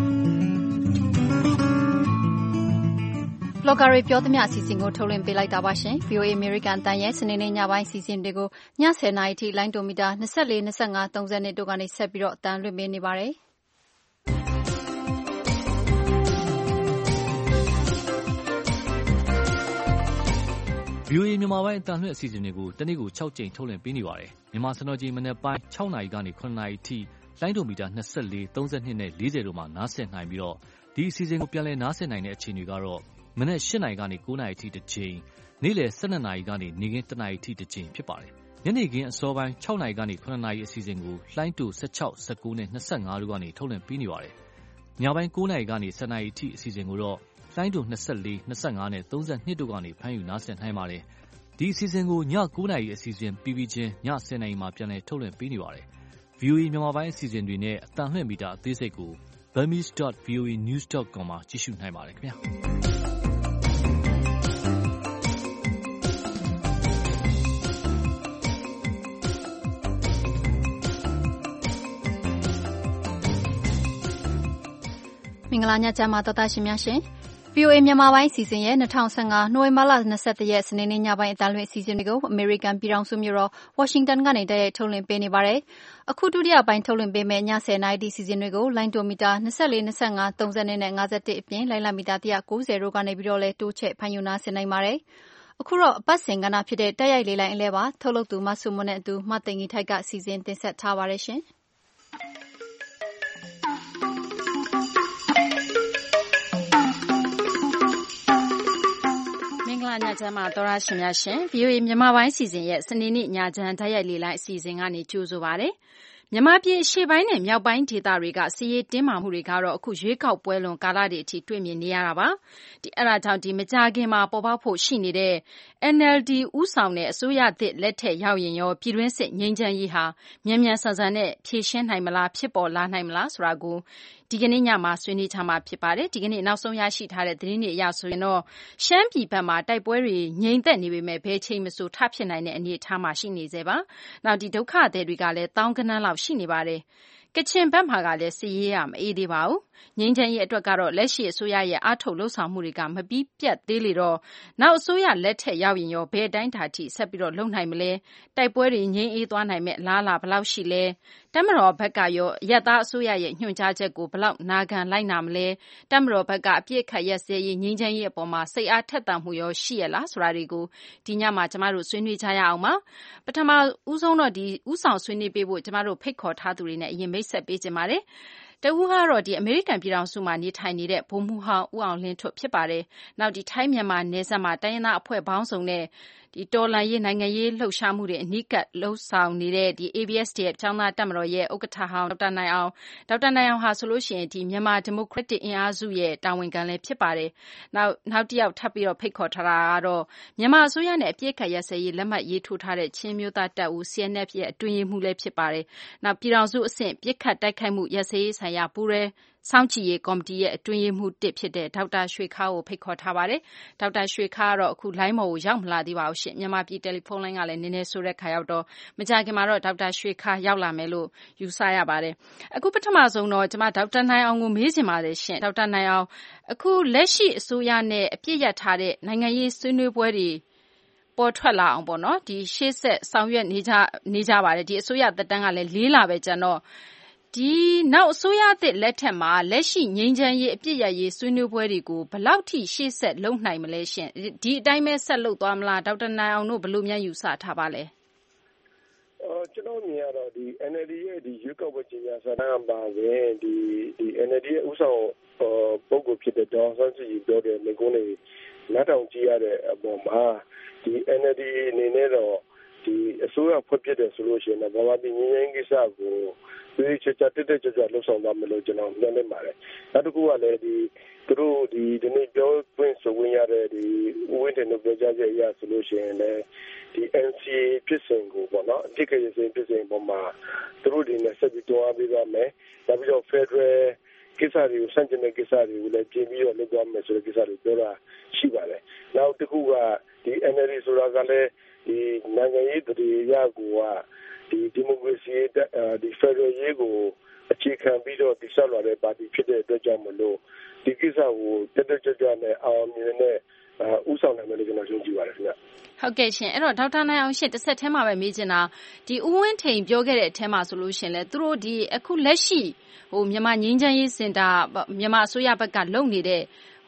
လော်ဂါရီပြောသမျှအစီအစဉ်ကိုထုတ်လွှင့်ပေးလိုက်တာပါရှင်။ V O A American တန်ရဲ့စနေနေ့ညပိုင်းစီစဉ်တွေကိုညဆယ်နာရီထိလိုင်းဒိုမီတာ၂၄ ၂၅ ၃၀တို့ကနေဆက်ပြီးတော့အတန်းလွှင့်ပေးနေပါတယ်။ V O A မြန်မာပိုင်းအတန်လွှင့်အစီအစဉ်တွေကိုတနေ့ကို၆ကြိမ်ထုတ်လွှင့်ပေးနေပါတယ်။မြန်မာစံတော်ချိန်မနက်ပိုင်း၆နာရီကနေ၇နာရီထိလိုင်းဒိုမီတာ၂၄, ၃၂နဲ့၄၀တို့မှာနားဆင်နိုင်ပြီးတော့ဒီအစီအစဉ်ကိုပြန်လည်နားဆင်နိုင်တဲ့အချိန်တွေကတော့မနက်၈နာရီကနေ၉နာရီအထိတစ်ချိန်နေ့လယ်၁၂နာရီကနေနေ့ခင်း၁နာရီအထိတစ်ချိန်ဖြစ်ပါတယ်ညနေခင်းအစောပိုင်း၆နာရီကနေ၇နာရီအစီအစဉ်ကိုလိုင်းဒို၁၆, ၁၉နဲ့၂၅တို့ကနေထုတ်လွှင့်ပေးနေပါတယ်ညပိုင်း၉နာရီကနေ၁၀နာရီအထိအစီအစဉ်ကိုတော့လိုင်းဒို၂၄, ၂၅နဲ့၃၂တို့ကနေဖမ်းယူနားဆင်နိုင်ပါတယ်ဒီအစီအစဉ်ကိုည၉နာရီအစီအစဉ်ပြီးပြီးချင်းည၁၀နာရီမှာပြန်လည်ထုတ်လွှင့်ပေးနေပါတယ် ဗွီအိုအေ မြန်မာပိုင်းအစီအစဉ်တွေနဲ့အသံလွှင့်မီတာအသေးစိတ်ကို burmese dot v o a news dot com မှာကြည့်ရှုနိုင်ပါတယ်ခင်ဗျာမင်္ဂလာညချမ်းပါတော်တာရှင်များရှင် ဗွီအိုအေ မြန်မာပိုင်းအစီအစဉ်ရဲ့၂၀၁၅နိုဝင်ဘာလ၂၁ရက်စနေနေ့ညပိုင်းအသံလွှင့်အစီအစဉ်တွေကိုအမေရိကန်ပြည်ထောင်စုမြို့တော်ဝါရှင်တန်ကနေတိုက်ရိုက်ထုတ်လွှင့်ပေးနေပါတယ်။အခုဒုတိယပိုင်းထုတ်လွှင့်ပေးမယ့်ည၁၀နာရီအစီအစဉ်တွေကိုလိုင်းဒိုမီတာ၂၄, ၂၅, ၃၀နဲ့၅၁အပြင်လိုင်းလမီတာ၁၉၀တို့ကနေပြီးတော့လဲတိုးချဲ့ဖမ်းယူနားဆင်နိုင်ပါတယ်။အခုတော့အပတ်စဉ်ကဏ္ဍဖြစ်တဲ့တိုက်ရိုက်လေးလိုင်းအလဲပါထုတ်လုပ်သူမဆုမွန်နဲ့အတူမသိင်ကြီးထိုက်ကစီစဉ်တင်ဆက်ထားပါတယ်ရှင်။ညချမ်းပါတော်ရရှင်များရှင် ဗွီအိုအေ မြန်မာပိုင်းစီစဉ်ရဲ့စနေနေ့ညချမ်းတိုက်ရိုက်လေးလိုက်အစီအစဉ်ကနေကြိုဆိုပါရစေ။မြန်မာပြည်ရှေ့ပိုင်းနဲ့မြောက်ပိုင်းဒေသတွေကစီးရေးတင်းမာမှုတွေကတော့အခုရွေးကောက်ပွဲလွန်ကာလတွေအထိတွေ့မြင်နေရတာပါ။ဒီအဲ့ဒါကြောင့်ဒီမကြခင်မှာပေါ်ပေါက်ဖို့ရှိနေတဲ့ N L D ဦးဆောင်တဲ့အစိုးရသစ်လက်ထက်ရောက်ရင်ရောပြည်တွင်းစစ်ငြိမ်းချမ်းရေးဟာမြန်မြန်ဆန်ဆန်နဲ့ဖြေရှင်းနိုင်မလားဖြစ်ပေါ်လာနိုင်မလားဆိုတာကိုဒီကနေ့ညမှာဆွေးနွေးထားမှာဖြစ်ပါတယ်ဒီကနေ့နောက်ဆုံးရရှိထားတဲ့သတင်းတွေအရဆိုရင်တော့ရှမ်းပြည်ဘက်မှာတိုက်ပွဲတွေငြိမ်သက်နေပေမဲ့ဘယ်ချိန်မဆိုထဖြစ်နိုင်တဲ့အနေအထားမှာရှိနေသေးပါနောက်ဒီဒုက္ခသည်တွေကလည်းတောင်းကနန်းလောက်ရှိနေပါတယ်ကချင်ဘက်မှာကလည်းစီရေးရမအေးသေးပါဘူးငြိမ်းချမ်းရေးအတွက်ကတော့လက်ရှိအစိုးရရဲ့အားထုတ်လှုပ်ဆောင်မှုတွေကမပြီးပြတ်သေးလေတော့နောက်အစိုးရလက်ထက်ရောက်ရင်ရောဘယ်တိုင်းတာထိဆက်ပြီးတော့လုံနိုင်မလဲတိုက်ပွဲတွေငြိမ်းအေးသွားနိုင်မဲ့လားလားဘလောက်ရှိလဲတမတော်ဘက်ကရောရက်သားအစိုးရရဲ့ညွှန်ကြားချက်ကိုဘလောက်နာခံလိုက်နာမလဲတမတော်ဘက်ကအပြစ်ခတ်ရက်စဲရေးငြိမ်းချမ်းရေးအပေါ်မှာစိတ်အားထက်သန်မှုရောရှိရလားဆိုတာတွေကိုဒီညမှာကျမတို့ဆွေးနွေးကြရအောင်ပါပထမဦးဆုံးတော့ဒီဦးဆောင်ဆွေးနွေးပေးဖို့ကျမတို့ဖိတ်ခေါ်ထားသူတွေနဲ့အရင်မိတ်ဆက်ပေးကြပါတယ်တဦးကတော့ဒီအမေရိကန်ပြည်ထောင်စုမှာနေထိုင်နေတဲ့ဗိုလ်မှူးဟောင်းဦးအောင်လင်းထွတ်ဖြစ်ပါတယ်။နောက်ဒီထိုင်းမြန်မာနယ်စပ်မှာတိုင်းရင်းသားအဖွဲ့ပေါင်းစုံနဲ့ဒီတော်လှန်ရေးနိုင်ငံရေးလှုပ်ရှားမှုတွေအနီးကပ်လှုပ်ဆောင်နေတဲ့ဒီ A B S D F ကျောင်းသားတပ်မတော်ရဲ့ဥက္ကဋ္ဌဟောင်းဒေါက်တာနိုင်အောင်ဒေါက်တာနိုင်အောင်ဟာဆိုလို့ရှိရင်ဒီမြန်မာဒီမိုကရက်တစ်အင်အားစုရဲ့တာဝန်ခံလည်းဖြစ်ပါတယ်။နောက်နောက်တစ်ယောက်ထပ်ပြီးတော့ဖိတ်ခေါ်ထားတာကတော့မြန်မာအစိုးရနဲ့အပြစ်ခတ်ရက်စဲရေးလက်မှတ်ရေးထိုးထားတဲ့ချင်းမျိုးသားတပ်ဦး C N F ရဲ့အတွင်းရေးမှူးလည်းဖြစ်ပါတယ်။နောက်ပြည်ထောင်စုအဆင့်ပြစ်ခတ်တိုက်ခိုက်မှုရက်စဲရေးဆိုင်ရာပူးရဲစောင့်ကြည့်ရေးကော်မတီရဲ့အတွင်းရေးမှူးတစ်ဖြစ်တဲ့ဒေါက်တာရွှေခါးကိုဖိတ်ခေါ်ထားပါတယ်။ဒေါက်တာရွှေခါးကတော့အခုလိုင်းမော်ကိုရောက်မလာသေးပါဘူးရှင့်။မြန်မာပြည်တယ်လီဖုန်းလိုင်းကလည်းနည်းနည်းဆိုးတဲ့ခါရောက်တော့မကြခင်မှာတော့ဒေါက်တာရွှေခါးရောက်လာမယ်လို့ယူဆရပါတယ်။အခုပထမဆုံးတော့ကျွန်မဒေါက်တာနိုင်အောင်ကိုမေးချင်ပါတယ်ရှင့်။ဒေါက်တာနိုင်အောင်အခုလက်ရှိအစိုးရနဲ့အပြစ်ရထားတဲ့နိုင်ငံရေးဆွေးနွေးပွဲတွေပေါ်ထွက်လာအောင်ပေါ့နော်။ဒီရှေ့ဆက်ဆောင်ရွက်နေကြနေကြပါတယ်။ဒီအစိုးရသက်တမ်းကလည်းလေးလပဲကျန်တော့ဒီနောက်အစိုးရအသစ်လက်ထက်မှာလက်ရှိငြိမ်းချမ်းရေးအပြစ်ရရေးဆွေးနွေးပွဲတွေကိုဘယ်လောက်ထိရှေ့ဆက်လုပ်နိုင်မလဲရှင်ဒီအတိုင်းပဲဆက်လုပ်သွားမလားဒေါက်တာနိုင်အောင်တို့ဘယ်လိုများယူဆထားပါလဲအော်ကျွန်တော်မြင်ရတော့ဒီ N L D ရဲ့ဒီရွေးကောက်ပွဲကြီးညာစာတမ်းပါရင်ဒီဒီ N L D ရဲ့ဥဆောင်ပုံကိုဖြစ်တဲ့ဒေါ်ဆန်းစုကြည်ပြောတဲ့မိကုန်းတွေလက်တောင်ကြည့်ရတဲ့အပေါ်မှာဒီ N L D အနေနဲ့တော့ဒီအစိုးရဖွဲ့ဖြစ်တယ်ဆိုလို့ရှိရင်တော့ဘာမှပြင်းရင်းကိစ္စကိုဒီချက်ချက်တက်တက်ကြွကြွလှုပ်ဆောင်သွားမယ်လို့ကျွန်တော်မျှော်လင့်ပါတယ်။နောက်တစ်ခုကလည်းဒီသူတို့ဒီဒီနေ့ပြောခွင့်ဆိုဝင်ရတဲ့ဒီဥဝင်းတဲ့ပြောကြားချက်အရဆိုလို့ရှိရင်လည်းဒီ N C A ဖြစ်စဉ်ကိုပေါ့နော်အတိတ်ကရေးစဉ်ဖြစ်စဉ်ပေါ်မှာသူတို့ဒီနဲ့ဆက်ပြီးတွားပြီးသွားမယ်။နောက်ပြီးတော့ Federal ကိစ္စတွေကိုစန့်ကျင်တဲ့ကိစ္စတွေကိုလည်းပြင်ပြီးတော့လုပ်သွားမယ်ဆိုတဲ့ကိစ္စတွေပြောတာရှိပါတယ်။နောက်တစ်ခုကဒီ N L D ဆိုတာကလည်းဒီနိုင်ငံရေးတရားကိုကဒီဒီမိုကရေစီဒီဖက်ဒရယ်ရေးကိုအခြေခံပြီးတော့တည်ဆောက်လာတဲ့ပါတီဖြစ်တဲ့အတွက်ကြောင့်မလို့ဒီကိစ္စကိုတက်တက်ကြွကြွနဲ့အောင်မြင်နဲ့ဥဆောင်နိုင်မယ်လို့ကျွန်တော်ယုံကြည်ပါတယ်ခင်ဗျဟုတ်ကဲ့ရှင်အဲ့တော့ဒေါက်တာနိုင်အောင်ရှင်တစ်ဆက်တည်းမှာပဲမေးချင်တာဒီဦးဝင်းထိန်ပြောခဲ့တဲ့အထက်မှာဆိုလို့ရှင်လဲသူတို့ဒီအခုလက်ရှိဟိုမြန်မာငြိမ်းချမ်းရေးစင်တာမြန်မာအစိုးရဘက်ကလုပ်နေတဲ့ဟ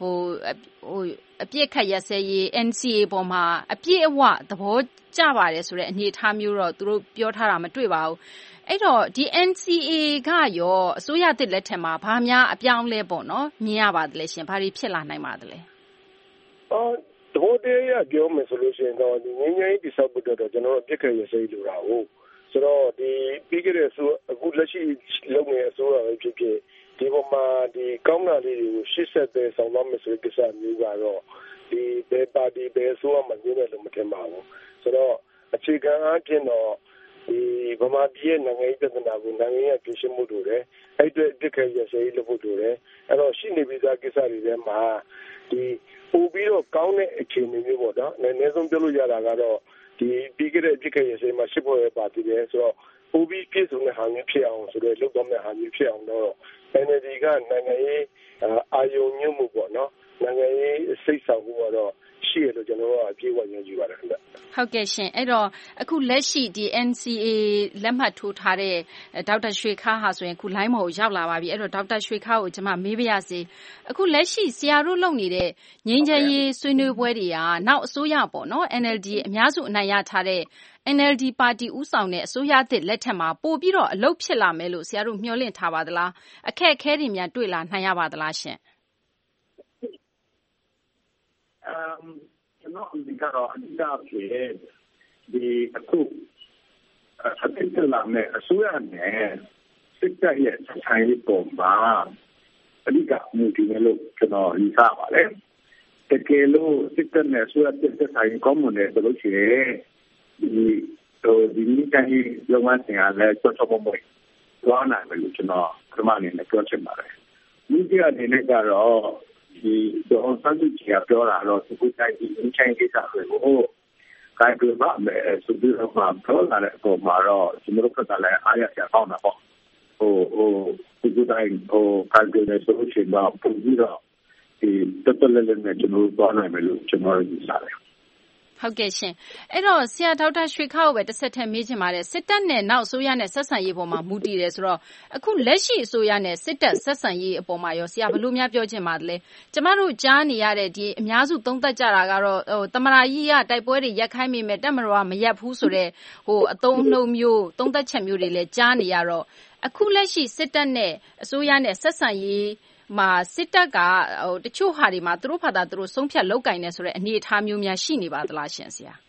ဟိုဟိုအပြစ်ခတ်ရစဲရေး N C A ပေါ်မှာအပြည့်အဝသဘောကျပါတယ်ဆိုတဲ့အနေအထားမျိုးတော့သူတို့ပြောထားတာမတွေ့ပါဘူးအဲ့တော့ဒီ N C A ကရောအစိုးရသစ်လက်ထက်မှာဘာများအပြောင်းလဲပေါ့နော်မြင်ရပါသလဲရှင်ဘာတွေဖြစ်လာနိုင်ပါသလဲအော်သဘောတရားပြောမယ်ဆိုလို့ရှိရင်တော့ဒီငင်းငင်းတိဆောက်ဖို့တော့ကျွန်တော်တို့အပြစ်ခတ်ရစဲလိုတာဟုတ်ဆိုတော့ဒီပြီးကြတဲ့ဆိုအခုလက်ရှိလုပ်နေတဲ့အစိုးရပဲဖြစ်ဖြစ်ဒီပေါ်မှာဒီကောင်းတာလေးတွေကိုရှေ့ဆက်တဲ့ဆောင်သွားမယ်ဆိုတဲ့ကိစ္စမျိုးကတော့ဒီဘယ်ပါတီဘယ်ဆိုမှမမြင်တယ်လို့မထင်ပါဘူးဆိုတော့အခြေခံအားဖြင့်တော့ဒီဗမာပြည်ရဲ့နိုင်ငံရေးပြဿနာကိုနိုင်ငံရေးဖြေရှင်းမှုတို့တယ်အဲ့အတွက်တစ်ခါရစေးလို့ဖို့တို့တယ်အဲ့တော့ရှိနေပြီးသားကိစ္စတွေထဲမှာဒီပို့ပြီးတော့ကောင်းတဲ့အခြေအနေမျိုးပေါ့နော်နည်းနည်းဆုံးပြောလို့ရတာကတော့ဒီပြီးခဲ့တဲ့တစ်ခါရစေးမှာရှစ်ဖွဲ့ပါတီတယ်ဆိုတော့ပို့ပြီးပြည့်စုံတဲ့ဟာမျိုးဖြစ်အောင်ဆိုတော့လုပ်တော့မယ့်ဟာမျိုးဖြစ်အောင်တော့ N L D ကနိုင်ငံရေးအာယုံညွှန်းမှုပေါ့နော်နိုင်ငံရေးစိတ်ဆောင်မှုကတော့ရှိရလို့ကျွန်တော်ကအပြေးဝယုံကြည်ပါတယ်ခင်ဗျဟုတ်ကဲ့ရှင်အဲ့တော့အခုလက်ရှိဒီ N C A လက်မှတ်ထိုးထားတဲ့ဒေါက်တာရွှေခါးဟာဆိုရင်အခု line ပေါ်ကိုရောက်လာပါပြီအဲ့တော့ဒေါက်တာရွှေခါးကိုကျွန်မမေးပြရစီအခုလက်ရှိဆရာတို့လုပ်နေတဲ့ငြိမ်းချမ်းရေးဆွေးနွေးပွဲတွေကနောက်အစိုးရပေါ့နော် N L D အများစုအနိုင်ရထားတဲ့ N L D ပါတီဦးဆောင်တဲ့အစိုးရသစ်လက်ထက်မှာပို့ပြီးတော့အလုပ်ဖြစ်လာမယ်လို့ဆရာတို့မျှော်လင့်ထားပါသလားအခက်အခဲတွေများတွေ့လာနိုင်ရပါသလားရှင်အမ်ကျွန်တော်ဒီကတော့အဓိကဖြစ်ဒီအခုအတိတ်လာမဲ့အစိုးရနဲ့စစ်တပ်ရဲ့ဆိုင်ရေးပေါ်မှာအဓိကမူတည်နေလို့ကျွန်တော်ယူဆပါတယ်တကယ်လို့စစ်တပ်နဲ့အစိုးရတဲ့ဆိုင်ရေးကောင်းမွန်တယ်ဆိုလို့ရှိရင်ဒီတော့ဒီနေ့တိုင်းလုပ်ငန်းစဉ်အားလည်းတော်တော်မမို့သွားနိုင်မယ်လို့ကျွန်တော်ပထမအနေနဲ့ပြောချင်ပါတယ်ဒီကြအနေနဲ့ကတော့ဒီတော့စသဖြင့်ပြောတာတော့ဒီတိုင်းဒီအချင်းကိစ္စတွေကိုကိုင်တွယ်ပါမယ်ဆိုပြီးတော့မှပြောလာတဲ့အပေါ်မှာတော့ကျွန်တော်တို့ကလည်းအားရစရာကောင်းတာပေါ့ဟိုဟိုဒီတိုင်းဟိုကိုင်တွယ်တဲ့ solution တော့ပုံပြီးတော့ဒီတော်တော်လေးနဲ့ကျွန်တော်တို့သွားနိုင်မယ်လို့ကျွန်တော်ယူဆတယ်ဟုတ်ကဲ့ရှင်အဲ့တော့ဆရာဒေါက်တာရွှေခါးကိုပဲတစ်ဆက်ထည့်မေးချင်ပါတယ်စစ်တပ်နဲ့နောက်အစိုးရနဲ့ဆက်ဆံရေးပေါ်မှာမူတည်တယ်ဆိုတော့အခုလက်ရှိအစိုးရနဲ့စစ်တပ်ဆက်ဆံရေးအပေါ်မှာရောဆရာဘယ်လိုများပြောချင်ပါသလဲကျမတို့ကြားနေရတဲ့ဒီအများစုသုံးသပ်ကြတာကတော့ဟိုတမရာကြီးကတိုက်ပွဲတွေရက်ခိုင်းမိမယ်တပ်မတော်ကမရက်ဘူးဆိုတော့ဟိုအသုံးနှုံမျိုးသုံးသပ်ချက်မျိုးတွေလည်းကြားနေရတော့အခုလက်ရှိစစ်တပ်နဲ့အစိုးရနဲ့ဆက်ဆံရေးမှာစစ်တပ်ကဟိုတချို့ဟာတွေမှာသူတို့ဖာသာသူတို့ဆုံးဖြတ်လောက်ကင်နေဆိုတဲ့အနေအထားမျိုးများရှိနေပါသလားရှင်ဆရာ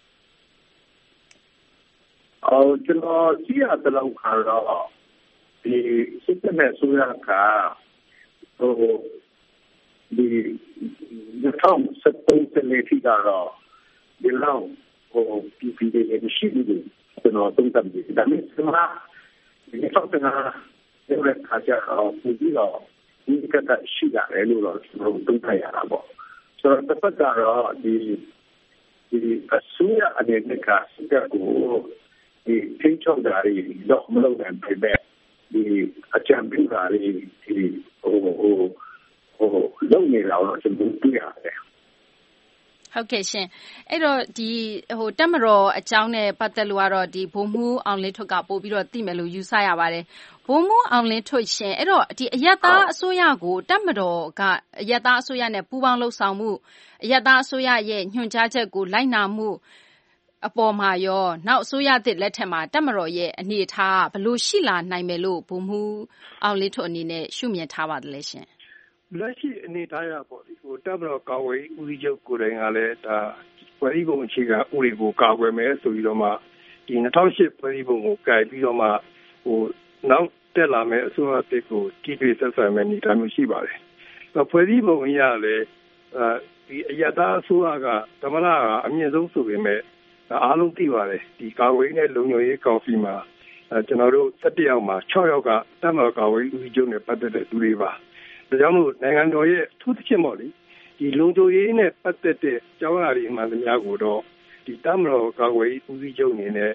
အော်ကျွန်တော်ကြည့်ရတဲ့လောက်ကတော့ဒီစစ်တပ်နဲ့ဆိုရကဟိုဒီဒီထောင်စက်တုံးတဲ့နေထိကတော့ဒီလောက်ဟိုပြည်ပြည်တွေရှိနေတယ်ကျွန်တော်သုံးသပ်တယ်ဒါနဲ့ကျွန်တော်ဒီထောက်တဲ့တဲ့ခါကျတော့ဒီတော့ဒီကတည်းကရှိတယ်လို့တော့ကျွန်တော်သုံးသပ်ရတာပေါ့ဆိုတော့တစ်ဖက်ကတော့ဒီဒီအစိုးရအနေနဲ့ကစကကိုဒီချင်းချုံတာတွေတော့မလုပ်နိုင်ပေမဲ့ဒီအကြံပြုတာတွေဒီဟိုဟိုဟိုလုပ်နေတာတော့ကျွန်တော်တွေ့ရတယ်ဟုတ်ကဲ့ရှင်အဲ့တော့ဒီဟိုတက်မတော်အကြောင်းနဲ့ပတ်သက်လို့ကတော့ဒီဘုံမှုအောင်လင်းထွတ်ကပို့ပြီးတော့သိမယ်လို့ယူဆရပါတယ်ဘုံမှုအောင်လင်းထွတ်ရှင်အဲ့တော့ဒီအယက်သားအစိုးရကိုတက်မတော်ကအယက်သားအစိုးရနဲ့ပူးပေါင်းလှုပ်ဆောင်မှုအယက်သားအစိုးရရဲ့ညွှန်ကြားချက်ကိုလိုက်နာမှုအပေါ်မှာရောနောက်အစိုးရသစ်လက်ထက်မှာတက်မတော်ရဲ့အနေအထားဘယ်လိုရှိလာနိုင်မယ်လို့ဘုံမှုအောင်လင်းထွတ်အနေနဲ့ရှုမြင်ထားပါသလဲရှင်လက်ရှိအနေထားရပေါ့ဒီဟိုတပ်မတော်ကာဝေးဦးစီးချုပ်ကိုယ်တိုင်ကလည်းဒါဖွဲ့စည်းပုံအခြေခံဥပဒေကိုကာကွယ်မယ်ဆိုပြီးတော့မှဒီ၂၀၀၈ဖွဲ့စည်းပုံကိုကင်ပြီးတော့မှဟိုနောက်တက်လာမယ့်အစိုးရအသစ်ကိုကြည့်တွေ့ဆက်ဆံမယ့်အနေအထားမျိုးရှိပါတယ်။ဖွဲ့စည်းပုံအရလည်းဒီအယက်သားအစိုးရကသမ္မတကအမြင့်ဆုံးဆိုပေမဲ့အားလုံးသိပါတယ်ဒီကာဝေးနဲ့လုံခြုံရေးကောင်စီမှာကျွန်တော်တို့၁၁ယောက်မှာ၆ယောက်ကတပ်မတော်ကာဝေးဦးစီးချုပ်နဲ့ပတ်သက်တဲ့သူတွေပါဒါကြောင့်မို့နိုင်ငံတော်ရဲ့ထူးသဖြင့်ပေါ့လေဒီလုံခြုံရေးနဲ့ပတ်သက်တဲ့ကြောင်းအရာတွေမှန်သမျှကိုတော့ဒီတပ်မတော်ကာကွယ်ရေးဦးစီးချုပ်အနေနဲ့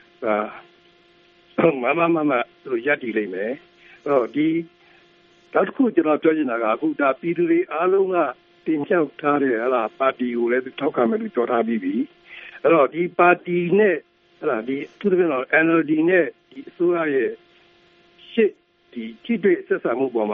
အာမမမမသူရပ်တည်လိမ့်မယ်အဲ့တော့ဒီနောက်တစ်ခုကျွန်တော်ပြောချင်တာကအခုဒါပြည်သူတွေအားလုံးကတင်မြှောက်ထားတဲ့ဟလာပါတီကိုလည်းထောက်ခံမယ်လို့ပြောထားပြီးပြီအဲ့တော့ဒီပါတီနဲ့ဟလာဒီသူတို့ကတော့ N L D နဲ့ဒီအစိုးရရဲ့ရှစ်ဒီကြည့်တွေ့ဆက်ဆံမှုပေါ်မှာ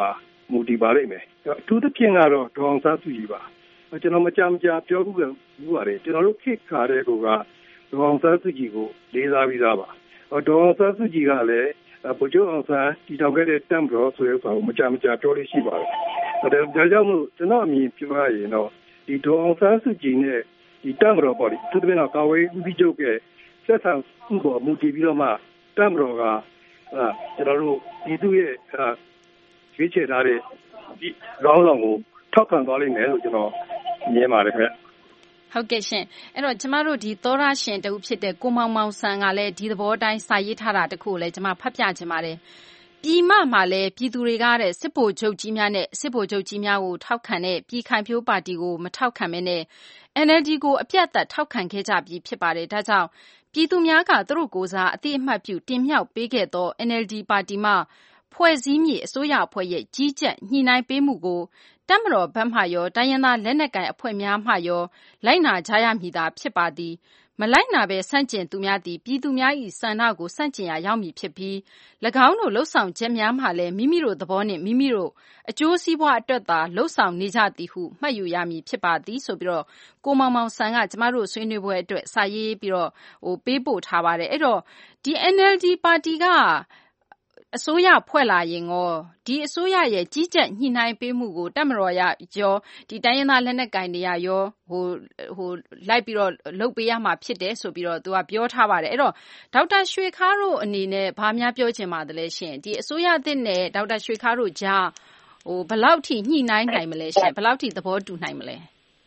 မူတည်ပါလိမ့်မယ်အထူးသဖြင့်ကတော့ဒေါ်အောင်ဆန်းစုကြည်ပါကျွန်တော်မကြမ်းကြပြောခုပဲဘူးပါတယ်ကျွန်တော်တို့ခေတ်ခါတဲ့ကောကဒေါ်အောင်ဆန်းစုကြည်ကိုလေးစားပြီးသားပါဒေါ်အောင်ဆန်းစုကြည်ကလည်းဗိုလ်ချုပ်အောင်ဆန်းတည်ထောင်ခဲ့တဲ့တမ်ဘရောဆိုတဲ့ဆိုတာကိုမကြမ်းကြပြောလို့ရှိပါတယ်ဒါကြောင့်မို့ကျွန်တော်အမြင်ပြောရရင်တော့ဒီဒေါ်အောင်ဆန်းစုကြည်နဲ့ဒီတမ်ဘရောပေါ့ဒီသူတို့ကကာဝေးဦးစီးချုပ်ရဲ့ဆက်ဆံမှုပေါ်မူတည်ပြီးတော့မှတမ်ဘရောကကျွန်တော်တို့ဒီသူရဲ့ရွေးချယ်ထားတဲ့ဒီလောင်းဆောင်ကိုထောက်ခံသွားလိမ့်မယ်လို့ကျွန်တော်မြင်ပါတယ်ခင်ဗျဟုတ်ကဲ့ရှင်အဲ့တော့ကျမတို့ဒီသောရရှင်တူဖြစ်တဲ့ကိုမောင်မောင်ဆန်ကလည်းဒီသဘောတိုင်းစာရေးထားတာတခုကိုလည်းကျမဖတ်ပြချင်ပါတယ်ပြည်မမှာလည်းပြည်သူတွေကတဲ့စစ်ဗိုလ်ချုပ်ကြီးများနဲ့စစ်ဗိုလ်ချုပ်ကြီးများကိုထောက်ခံတဲ့ပြည်ခိုင်ဖြိုးပါတီကိုမထောက်ခံမဲနဲ့ အန်အယ်လ်ဒီ ကိုအပြတ်သက်ထောက်ခံခဲ့ကြပြီးဖြစ်ပါတယ်ဒါကြောင့်ပြည်သူများကသူတို့ကိုယ်စားအတိအမှတ်ပြုတင်မြှောက်ပေးခဲ့သော အန်အယ်လ်ဒီ ပါတီမှဖွဲ့စည်းမည်အစိုးရအဖွဲ့ရဲ့ကြီးကြပ်ညှိနှိုင်းပေးမှုကိုတပ်မတော်ဘက်မှရောတိုင်းရင်းသားလက်နက်ကိုင်အဖွဲ့များမှရောလိုက်နာကြရမည်သာဖြစ်ပါသည်မလိုက်နာဘဲဆန့်ကျင်သူများသည်ပြည်သူများ၏ဆန္ဒကိုဆန့်ကျင်ရာရောက်မည်ဖြစ်ပြီး၎င်းတို့လှုပ်ဆောင်ချက်များမှလည်းမိမိတို့သဘောနှင့်မိမိတို့အကျိုးစီးပွားအတွက်သာလှုပ်ဆောင်နေကြသည်ဟုမှတ်ယူရမည်ဖြစ်ပါသည်ဆိုပြီးတော့ကိုမောင်မောင်ဆန်ကကျမတို့ဆွေးနွေးပွဲအတွက်စာရေးပြီးတော့ဟိုပေးပို့ထားပါတယ်အဲ့တော့ဒီ အန်အယ်လ်ဒီ ပါတီကအစိုးရဖွဲ့လာရင်ရောဒီအစိုးရရဲ့ကြီးကြပ်ညှိနှိုင်းပေးမှုကိုတပ်မတော်ရရောဒီတိုင်းရင်းသားလက်နက်ကိုင်တွေကရောဟိုဟိုလိုက်ပြီးတော့လုပ်ပေးရမှာဖြစ်တယ်ဆိုပြီးတော့သူကပြောထားပါတယ်အဲ့တော့ဒေါက်တာရွှေခါးတို့အနေနဲ့ဘာများပြောချင်ပါသလဲရှင်ဒီအစိုးရသစ်နဲ့ဒေါက်တာရွှေခါးတို့ကြားဟိုဘယ်လောက်ထိညှိနှိုင်းနိုင်မလဲရှင်ဘယ်လောက်ထိသဘောတူနိုင်မလဲ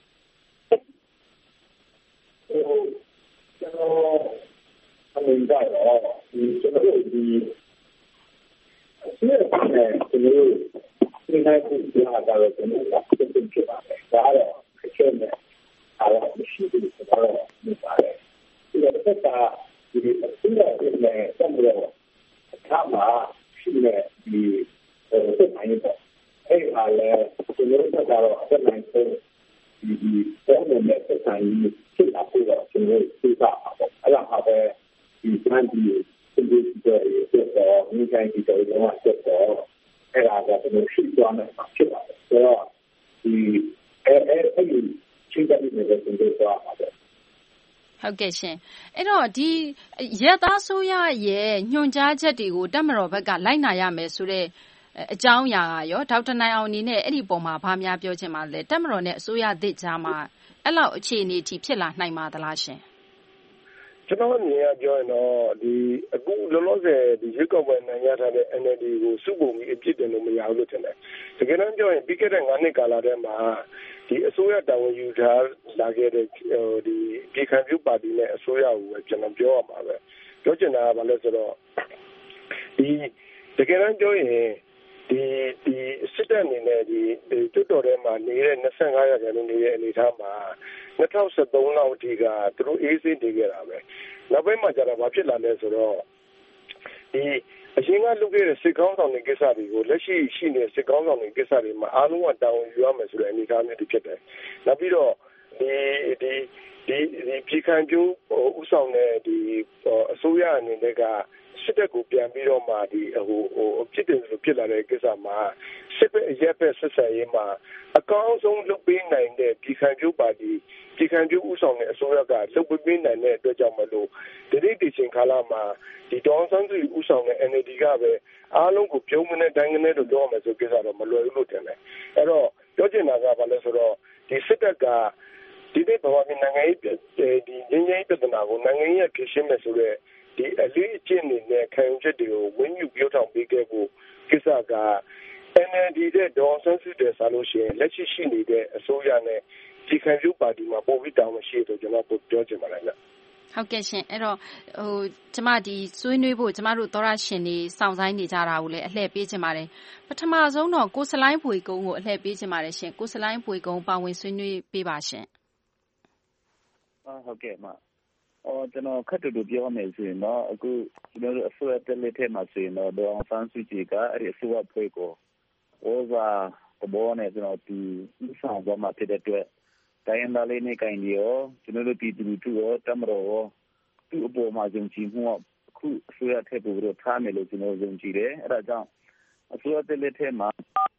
ဟိုကျွန်တော်အမြင်ကတော့ဒီကျွန်တော်တို့ဒီဒီနေ့ကျွန်တော်ဒီနေ့ကိုကြားတာတော့ကျွန်တော်ဆက်တင်ပြပါမယ်ဒါတော့ခက်ခဲနေအားလုံးရှိတယ်ဆိုတော့ဒီပါတယ်ဒီတော့ကဒီအစိုးရရဲ့တမလို့အခါမှာရှိနေဒီစက်ပိုင်းပေါ့အဲ့ဒါလည်းကျွန်တော်တို့ကတော့အသက်နိုင်ဆုံးဒီဒီပေါ်နေတဲ့စက်ပိုင်းဖြစ်လာပြီးတော့ကျွန်တော်သိတာပေါ့အဲ့ဒါပါပဲဒီစမ်းဒီဒီဒီတော့ဒီကိစ္စတွေတော့ဆက်တော့အဲ့ဒါကကျွန်တော်ရှိသွားမယ်ဖြစ်ပါတယ်ဆိုတော့ဒီအဲ့အဲ့ဒီချင်းတဲ့နေတဲ့ဒီတော့ပါတယ်ဟုတ်ကဲ့ရှင်အဲ့တော့ဒီရက်သားဆိုရရဲ့ညွှန်ကြားချက်တွေကိုတပ်မတော်ဘက်ကလိုက်နာရမယ်ဆိုတဲ့အကြောင်းအရာကရောဒေါက်တာနိုင်အောင်အနေနဲ့အဲ့ဒီပုံမှာဗာများပြောချင်ပါလဲတပ်မတော်နဲ့အစိုးရသစ်ကြားမှာအဲ့လောက်အခြေအနေထိဖြစ်လာနိုင်ပါသလားရှင်ကျွန်တော်မြင်ရပြောရင်တော့ဒီအခုလောလောဆယ်ဒီရွေးကောက်ပွဲနိုင်ရထားတဲ့ အန်အယ်လ်ဒီ ကိုစုပုံပြီးအပြစ်တင်လို့မရဘူးလို့ထင်တယ်။တကယ်တမ်းပြောရင်ပြီးခဲ့တဲ့၅နှစ်ကာလတည်းမှာဒီအစိုးရတာဝန်ယူထားလာခဲ့တဲ့ဒီပြည်ခိုင်ဖြိုးပါတီနဲ့အစိုးရကိုပဲကျွန်တော်ပြောရမှာပဲ။ပြောချင်တာကဘာလဲဆိုတော့ဒီတကယ်တမ်းပြောရင်ဒီဒီစစ်တပ်အနေနဲ့ဒီတွတ်တော်ထဲမှာနေတဲ့၂၅ရာခိုင်နှုန်းနေတဲ့အနေအထားမှာ၂၀၁၃လောက်အထိကသူတို့အေးဆေးနေခဲ့တာပဲနောက်ပိုင်းမှာကျတော့ဘာဖြစ်လာလဲဆိုတော့ဒီအရင်ကလုပ်ခဲ့တဲ့စစ်ကောင်းဆောင်တွေကိစ္စတွေကိုလက်ရှိရှိနေတဲ့စစ်ကောင်းဆောင်တွေကိစ္စတွေမှာအားလုံးကတာဝန်ယူရမယ်ဆိုတဲ့အနေအထားမျိုးတွေဖြစ်တယ်နောက်ပြီးတော့ဒီဒီဒီပြည်ခိုင်ဖြိုးဥဆောင်တဲ့ဒီအစိုးရအနေနဲ့ကစစ်တပ်ကိုပြန်ပြီးတော့မှဒီဟိုဟိုဖြစ်တယ်လို့ဖြစ်လာတဲ့ကိစ္စမှာစစ်ပဲရက်ပဲဆက်ဆံရေးမှာအကောင်းဆုံးလုပ်ပေးနိုင်တဲ့ပြည်ခိုင်ဖြိုးပါတီပြည်ခိုင်ဖြိုးဥဆောင်တဲ့အစိုးရကလုပ်ပေးနိုင်တဲ့အတွက်ကြောင့်မလို့ဒီနေ့ဒီချိန်ကာလမှာဒီဒေါ်အောင်ဆန်းစုကြည်ဥဆောင်တဲ့ အန်အယ်လ်ဒီ ကပဲအားလုံးကိုပြုံးမနဲ့တိုင်းကနေလို့ပြောရမယ်ဆိုကိစ္စတော့မလွယ်ဘူးလို့ထင်တယ်အဲ့တော့ပြောချင်တာကဘာလဲဆိုတော့ဒီစစ်တပ်ကဒီနေ့ဘာမှနိုင်ငံရေးဒီငင်းငင်းပြဿနာကိုနိုင်ငံရေးဖြေရှင်းမယ်ဆိုတော့ဒီအလေးအကျင့်တွေနဲ့ခံယူချက်တွေကိုဝင်းယူပြောထောင်ပေးခဲ့ဖို့ကိစ္စက အန်အယ်လ်ဒီ တဲ့ဒေါ်အောင်ဆန်းစုကြည်ဆာလို့ရှိရင်လက်ရှိရှိနေတဲ့အစိုးရနဲ့ပြည်ခိုင်ဖြိုးပါတီမှာပေါ်ပြီးတောင်းမရှိတော့ကျွန်တော်ပြောချင်ပါတယ်ဗျဟုတ်ကဲ့ရှင်အဲ့တော့ဟိုကျမဒီဆွေးနွေးဖို့ကျမတို့သောရရှင်တွေစောင့်ဆိုင်နေကြတာကိုလည်းအလှည့်ပေးချင်ပါတယ်ပထမဆုံးတော့ကိုစလိုင်းဘွေကုန်းကိုအလှည့်ပေးချင်ပါတယ်ရှင်ကိုစလိုင်းဘွေကုန်းပါဝင်ဆွေးနွေးပေးပါရှင်ဟုတ်ကဲ့ပါအော်ကျွန်တော်ခက်တူတူပြောမယ်ဆိုရင်တော့အခုကျွန်တော်တို့အစိုးရတက်လက်ထက်မှာဆိုရင်တော့ဒေါ်အောင်ဆန်းစုကြည်ကအဲ့ဒီအစိုးရဖွဲ့ကိုဟောစာတဘောနဲ့ကျွန်တော်ဒီဥဆောင်သွားမှာဖြစ်တဲ့အတွက်တိုင်းရင်းသားလေးနဲ့ကိုင်ဒီရောကျွန်တော်တို့ပြည်သူလူထုရောတမတော်ရောသူ့အပေါ်မှာယုံကြည်မှုအခုအစိုးရထက်ပိုပြီးတော့ထားမယ်လို့ကျွန်တော်ယုံကြည်တယ်အဲ့ဒါကြောင့်အစိုးရတက်လက်ထက်မှာ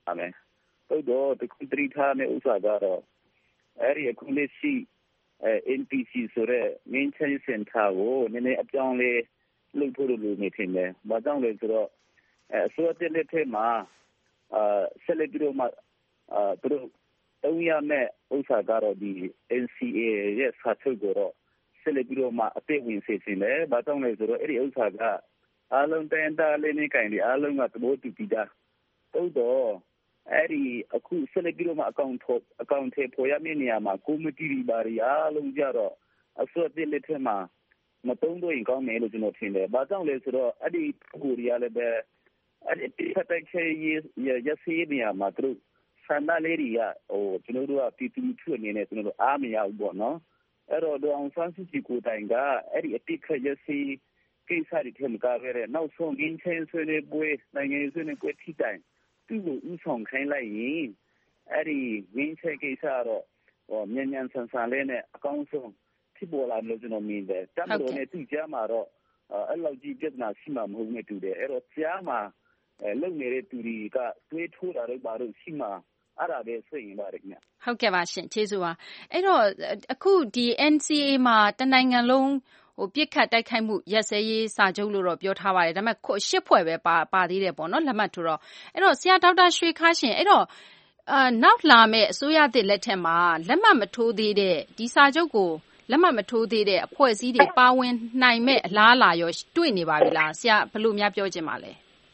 ပါမယ်သို့တော့တခုတတိထားမယ့်ဥစ္စာကတော့အဲ့ဒီအခုလက်ရှိအဲ N P C ဆိုတဲ့ Main Change Center ကိုနည်းနည်းအပြောင်းလဲလုပ်ဖို့လိုနေတယ်။ဘာကြောင့်လဲဆိုတော့အဲအစိုးရတက်လက်ထက်မှာအာဆက်လက်ပြီးတော့မှအာသူတို့တုံးရမယ့်ဥစ္စာကတော့ဒီ N C A ရဲ့စာချုပ်ကိုတော့ဆက်လက်ပြီးတော့မှအသိဝင်စေချင်တယ်။ဘာကြောင့်လဲဆိုတော့အဲ့ဒီဥစ္စာကအားလုံးတန်တားလေးနေကြတယ်အားလုံးကသဘောတူပြီးသား။သို့တော့အဲ့ဒီအခုဆက်လက်ပြီးတော့မှအကောင့်ထုတ်အကောင့်ထဲပေါ်ရမယ့်နေရာမှာကွန်မတီတွေပါရအားလုံးကြတော့အစိုးရတက်လက်ထက်မှာမတုံးတော့ရင်ကောင်းမယ်လို့ကျွန်တော်ထင်တယ်။ဘာကြောင့်လဲဆိုတော့အဲ့ဒီကိုရီးယားလည်းပဲအဲ့ဒီဖတ်တဲ့ချေရရစီနေရာမှာသူတို့ဆန္ဒလေးတွေကဟိုကျွန်တော်တို့ကပြည်သူ့ထုအနေနဲ့ကျွန်တော်တို့အားမရဘူးပေါ့နော်။အဲ့တော့ဒေါအောင်ဆန်းစုကြည်ကိုတိုင်ကအဲ့ဒီအတိတ်ခရစီကိစ္စတွေထဲမှာကပဲနောက်ဆုံးငင်းချင်းဆွေးနွေးပွဲနိုင်ငံရေးဆွေးနွေးပွဲထိတိုင်သူ့ကိုဥဆောင်ခိုင်းလိုက်ရင်အဲ့ဒီငင်းချင်းကိစ္စတော့ဟိုမြန်မြန်ဆန်ဆန်လေးနဲ့အကောင်းဆုံးဖြစ်ပေါ်လာလို့ကျွန်တော်မြင်တယ်တမ်းတော်နဲ့သူ့ကြားမှာတော့အဲ့လောက်ကြီးပြဿနာရှိမှမဟုတ်နဲ့တူတယ်အဲ့တော့ကြားမှာလုံနေတဲ့သူတွေကတွေးထိုးတာတော့ဘာလို့ရှိမှအဲ့ဒါပဲဆွေးရင်ပါတယ်ခင်ဗျဟုတ်ကဲ့ပါရှင်ကျေးဇူးပါအဲ့တော့အခုဒီ N C A မှာတနိုင်ငံလုံးဟိုပြစ်ခတ်တိုက်ခိုက်မှုရက်စဲရေးစာချုပ်လို့တော့ပြောထားပါတယ်ဒါပေမဲ့ရှစ်ဖွဲ့ပဲပါပါသေးတယ်ပေါ့နော်လက်မှတ်ထိုးတော့အဲ့တော့ဆရာဒေါက်တာရွှေခါရှင်အဲ့တော့အာနောက်လာမဲ့အစိုးရသစ်လက်ထက်မှာလက်မှတ်မထိုးသေးတဲ့ဒီစာချုပ်ကိုလက်မှတ်မထိုးသေးတဲ့အဖွဲ့အစည်းတွေပါဝင်နိုင်မဲ့အလားအလာရောတွေ့နေပါပြီလားဆရာဘယ်လိုများပြောချင်ပါလဲ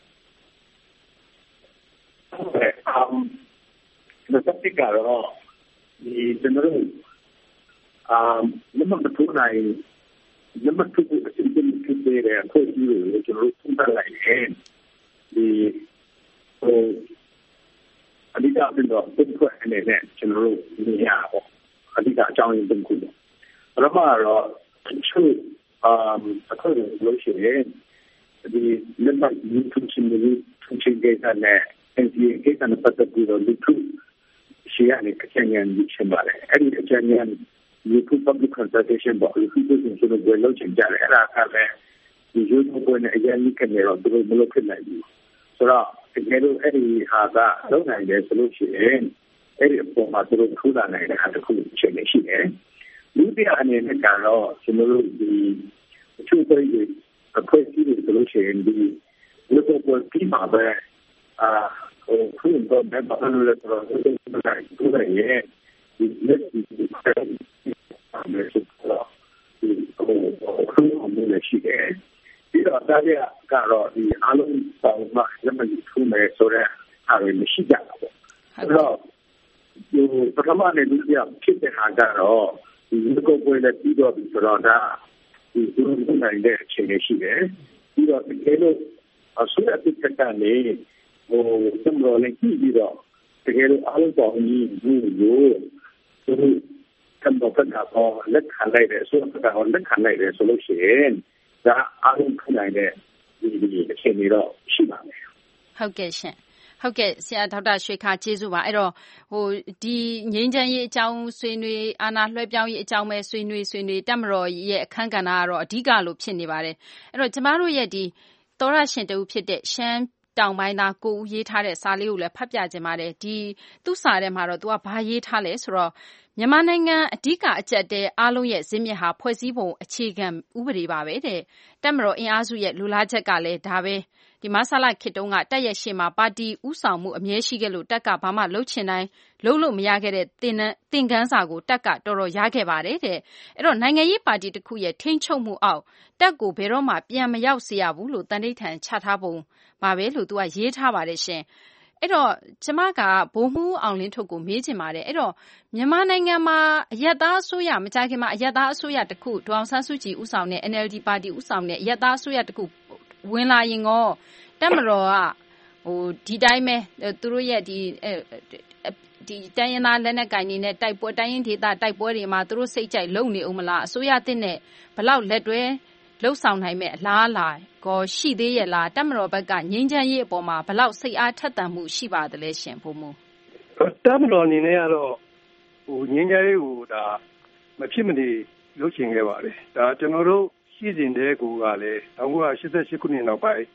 ဟုတ်ကဲ့အမ်ဒီစက်ကတော့ဒီကျွန်တော်တို့အမ်လက်မှတ်မထိုးနိုင်လက်မှတ်ထိုးဖို့အစီအစဉ်ဖြစ်တဲ့အဖွဲ့အစည်းတွေကျွန်တော်တို့သုံးသပ်လိုက်ရင်ဒီဟိုအဓိကအဖြစ်တော့ဒီဖွဲ့အနေနဲ့ကျွန်တော်တို့နေရပေါ့အဓိကအကြောင်းရင်းတစ်ခုပေါ့ပထမတော့သူအမ်အခုလို့ရှိရင်ဒီလက်မှတ်ယူထုချင်တယ်ထုချင်တဲ့နဲ့ N C A ကိစ္စနဲ့ပတ်သက်ပြီးတော့လူထုရှေ့ကနေအကြံဉာဏ်ယူချင်ပါတယ်အဲ့ဒီအကြံဉာဏ်လူထု public consultation ပေါ့လူထုကိုကျွန်တော်တို့လုပ်ချင်ကြတယ်အဲ့ဒါကလည်းဒီရုပ်ပုံနဲ့အရင်ကနေတော့သူတို့မလုပ်ဖြစ်နိုင်ဘူးဆိုတော့တကယ်လို့အဲ့ဒီဟာကလုပ်နိုင်တယ်ဆိုလို့ရှိရင်အဲ့ဒီအပေါ်မှာသူတို့ထူလာနိုင်တဲ့အားတစ်ခုချိန်နေရှိတယ်လူတွေအနေနဲ့ကတော့ကျွန်တော်တို့ဒီအချို့တွေအဖွဲ့အစည်းတွေဆိုလို့ရှိရင်ဒီလူတွေပေါ်ပြီးမှာပဲအာဟိုခုနကဘယ်မှာလဲဆိုတော့ဒီလိုရဲ့ဒီလက်ဒီအမေစုကတော့ဒီဟိုခုနကလည်းရှိတယ်ဒီတော့ဒါကြကတော့ဒီအားလုံးပေါင်းမှလက်မထူးမယ်ဆိုတော့အားရမရှိကြဘူးအဲ့တော့ဒီပထမနေ့ဒီကဖြစ်တဲ့ဟာကတော့ဒီကိုယ်ကိုယ်လည်းပြီးတော့ပြီးဆိုတော့ဒါဒီသူတို့နိုင်တဲ့အခြေအနေရှိတယ်ပြီးတော့ဒီလိုအစိုးရတစ်ခါကနေဟိုစံတော်လည်းကြည့်ပြီးတော့တကယ်လို့အားလုံးပေါင်းကြီးဘူးလို့သူတို့ကံတော့ကတော့လက်ခံလိုက်တယ်ဆိုတော့လက်ခံလိုက်တယ်ဆိုလို့ရှိရင်ဒါအားလုံးခံနိုင်တဲ့ဒီဒီအခြေအနေတော့ရှိပါမယ်ဟုတ်ကဲ့ရှင်ဟုတ်ကဲ့ဆရာဒေါက်တာရွှေခါကျေးဇူးပါအဲ့တော့ဟိုဒီငြိမ်းချမ်းရေးအကြောင်းဆွေးနွေးအာဏာလွှဲပြောင်းရေးအကြောင်းပဲဆွေးနွေးဆွေးနွေးတက်မတော်ရဲ့အခန်းကဏ္ဍကတော့အဓိကလို့ဖြစ်နေပါတယ်အဲ့တော့ကျမတို့ရဲ့ဒီသောရရှင်တူဖြစ်တဲ့ရှမ်းတောင်ပိုင်းသားကိုဦးရေးထားတဲ့စာလေးကိုလည်းဖတ်ပြခြင်းပါတယ်ဒီသူ့စာထဲမှာတော့သူကဘာရေးထားလဲဆိုတော့မြန်မာနိုင်ငံအဓိကအကျပ်တဲအားလုံးရဲ့ဇင်းမြစ်ဟာဖွဲ့စည်းပုံအခြေခံဥပဒေပါပဲတဲ့တက်မတော်အင်အားစုရဲ့လူလားချက်ကလည်းဒါပဲဒီမဆလာခေတုံးကတက်ရဲ့ရှေ့မှာပါတီဥဆောင်မှုအမြဲရှိခဲ့လို့တက်ကဘာမှလှုပ်ချင်တိုင်းလှုပ်လို့မရခဲ့တဲ့တင်တင်ကန်းစာကိုတက်ကတော်တော်ရခဲ့ပါတယ်တဲ့အဲ့တော့နိုင်ငံရေးပါတီတစ်ခုရဲ့ထိန်းချုပ်မှုအောက်တက်ကိုဘယ်တော့မှပြန်မရောက်စေရဘူးလို့တန်ဋိဌာန်ချထားပုံပါပဲလို့သူကရေးထားပါတယ်ရှင်အဲ့တော့ကျမကဘိုးမှုအောင်လင်းထုတ်ကိုမေးချင်ပါတယ်အဲ့တော့မြန်မာနိုင်ငံမှာအယက်သားအစိုးရမကြခင်မှာအယက်သားအစိုးရတစ်ခုဒေါအောင်ဆန်းစုကြည်ဦးဆောင်တဲ့ N L D ပါတီဦးဆောင်တဲ့အယက်သားအစိုးရတစ်ခုဝင်လာရင်ကောတက်မတော်ကဟိုဒီတိုင်းပဲသူတို့ရဲ့ဒီဒီတိုင်းရင်းသားလက်နက်ကင်နေနဲ့တိုက်ပွဲတိုင်းရင်းဒေသတိုက်ပွဲတွေမှာသူတို့စိတ်ကြိုက်လုံနေအောင်မလားအစိုးရတစ်နဲ့ဘလောက်လက်တွဲလှုပ်ဆောင်နိုင်မဲ့အလားအလာကိုရှိသေးရဲ့လားတက်မတော်ဘက်ကငြိမ်းချမ်းရေးအပေါ်မှာဘလောက်စိတ်အားထက်သန်မှုရှိပါသလဲရှင်ဘုံမူတက်မတော်အနေနဲ့ကတော့ဟိုငြိမ်းချမ်းရေးကိုဒါမဖြစ်မနေလုပ်ချင်ခဲ့ပါတယ်ဒါကျွန်တော်တို့ရှိစဉ်တဲ့ကိုကလည်း၁၉၈၈ခုနှစ်နောက်ပိုင်း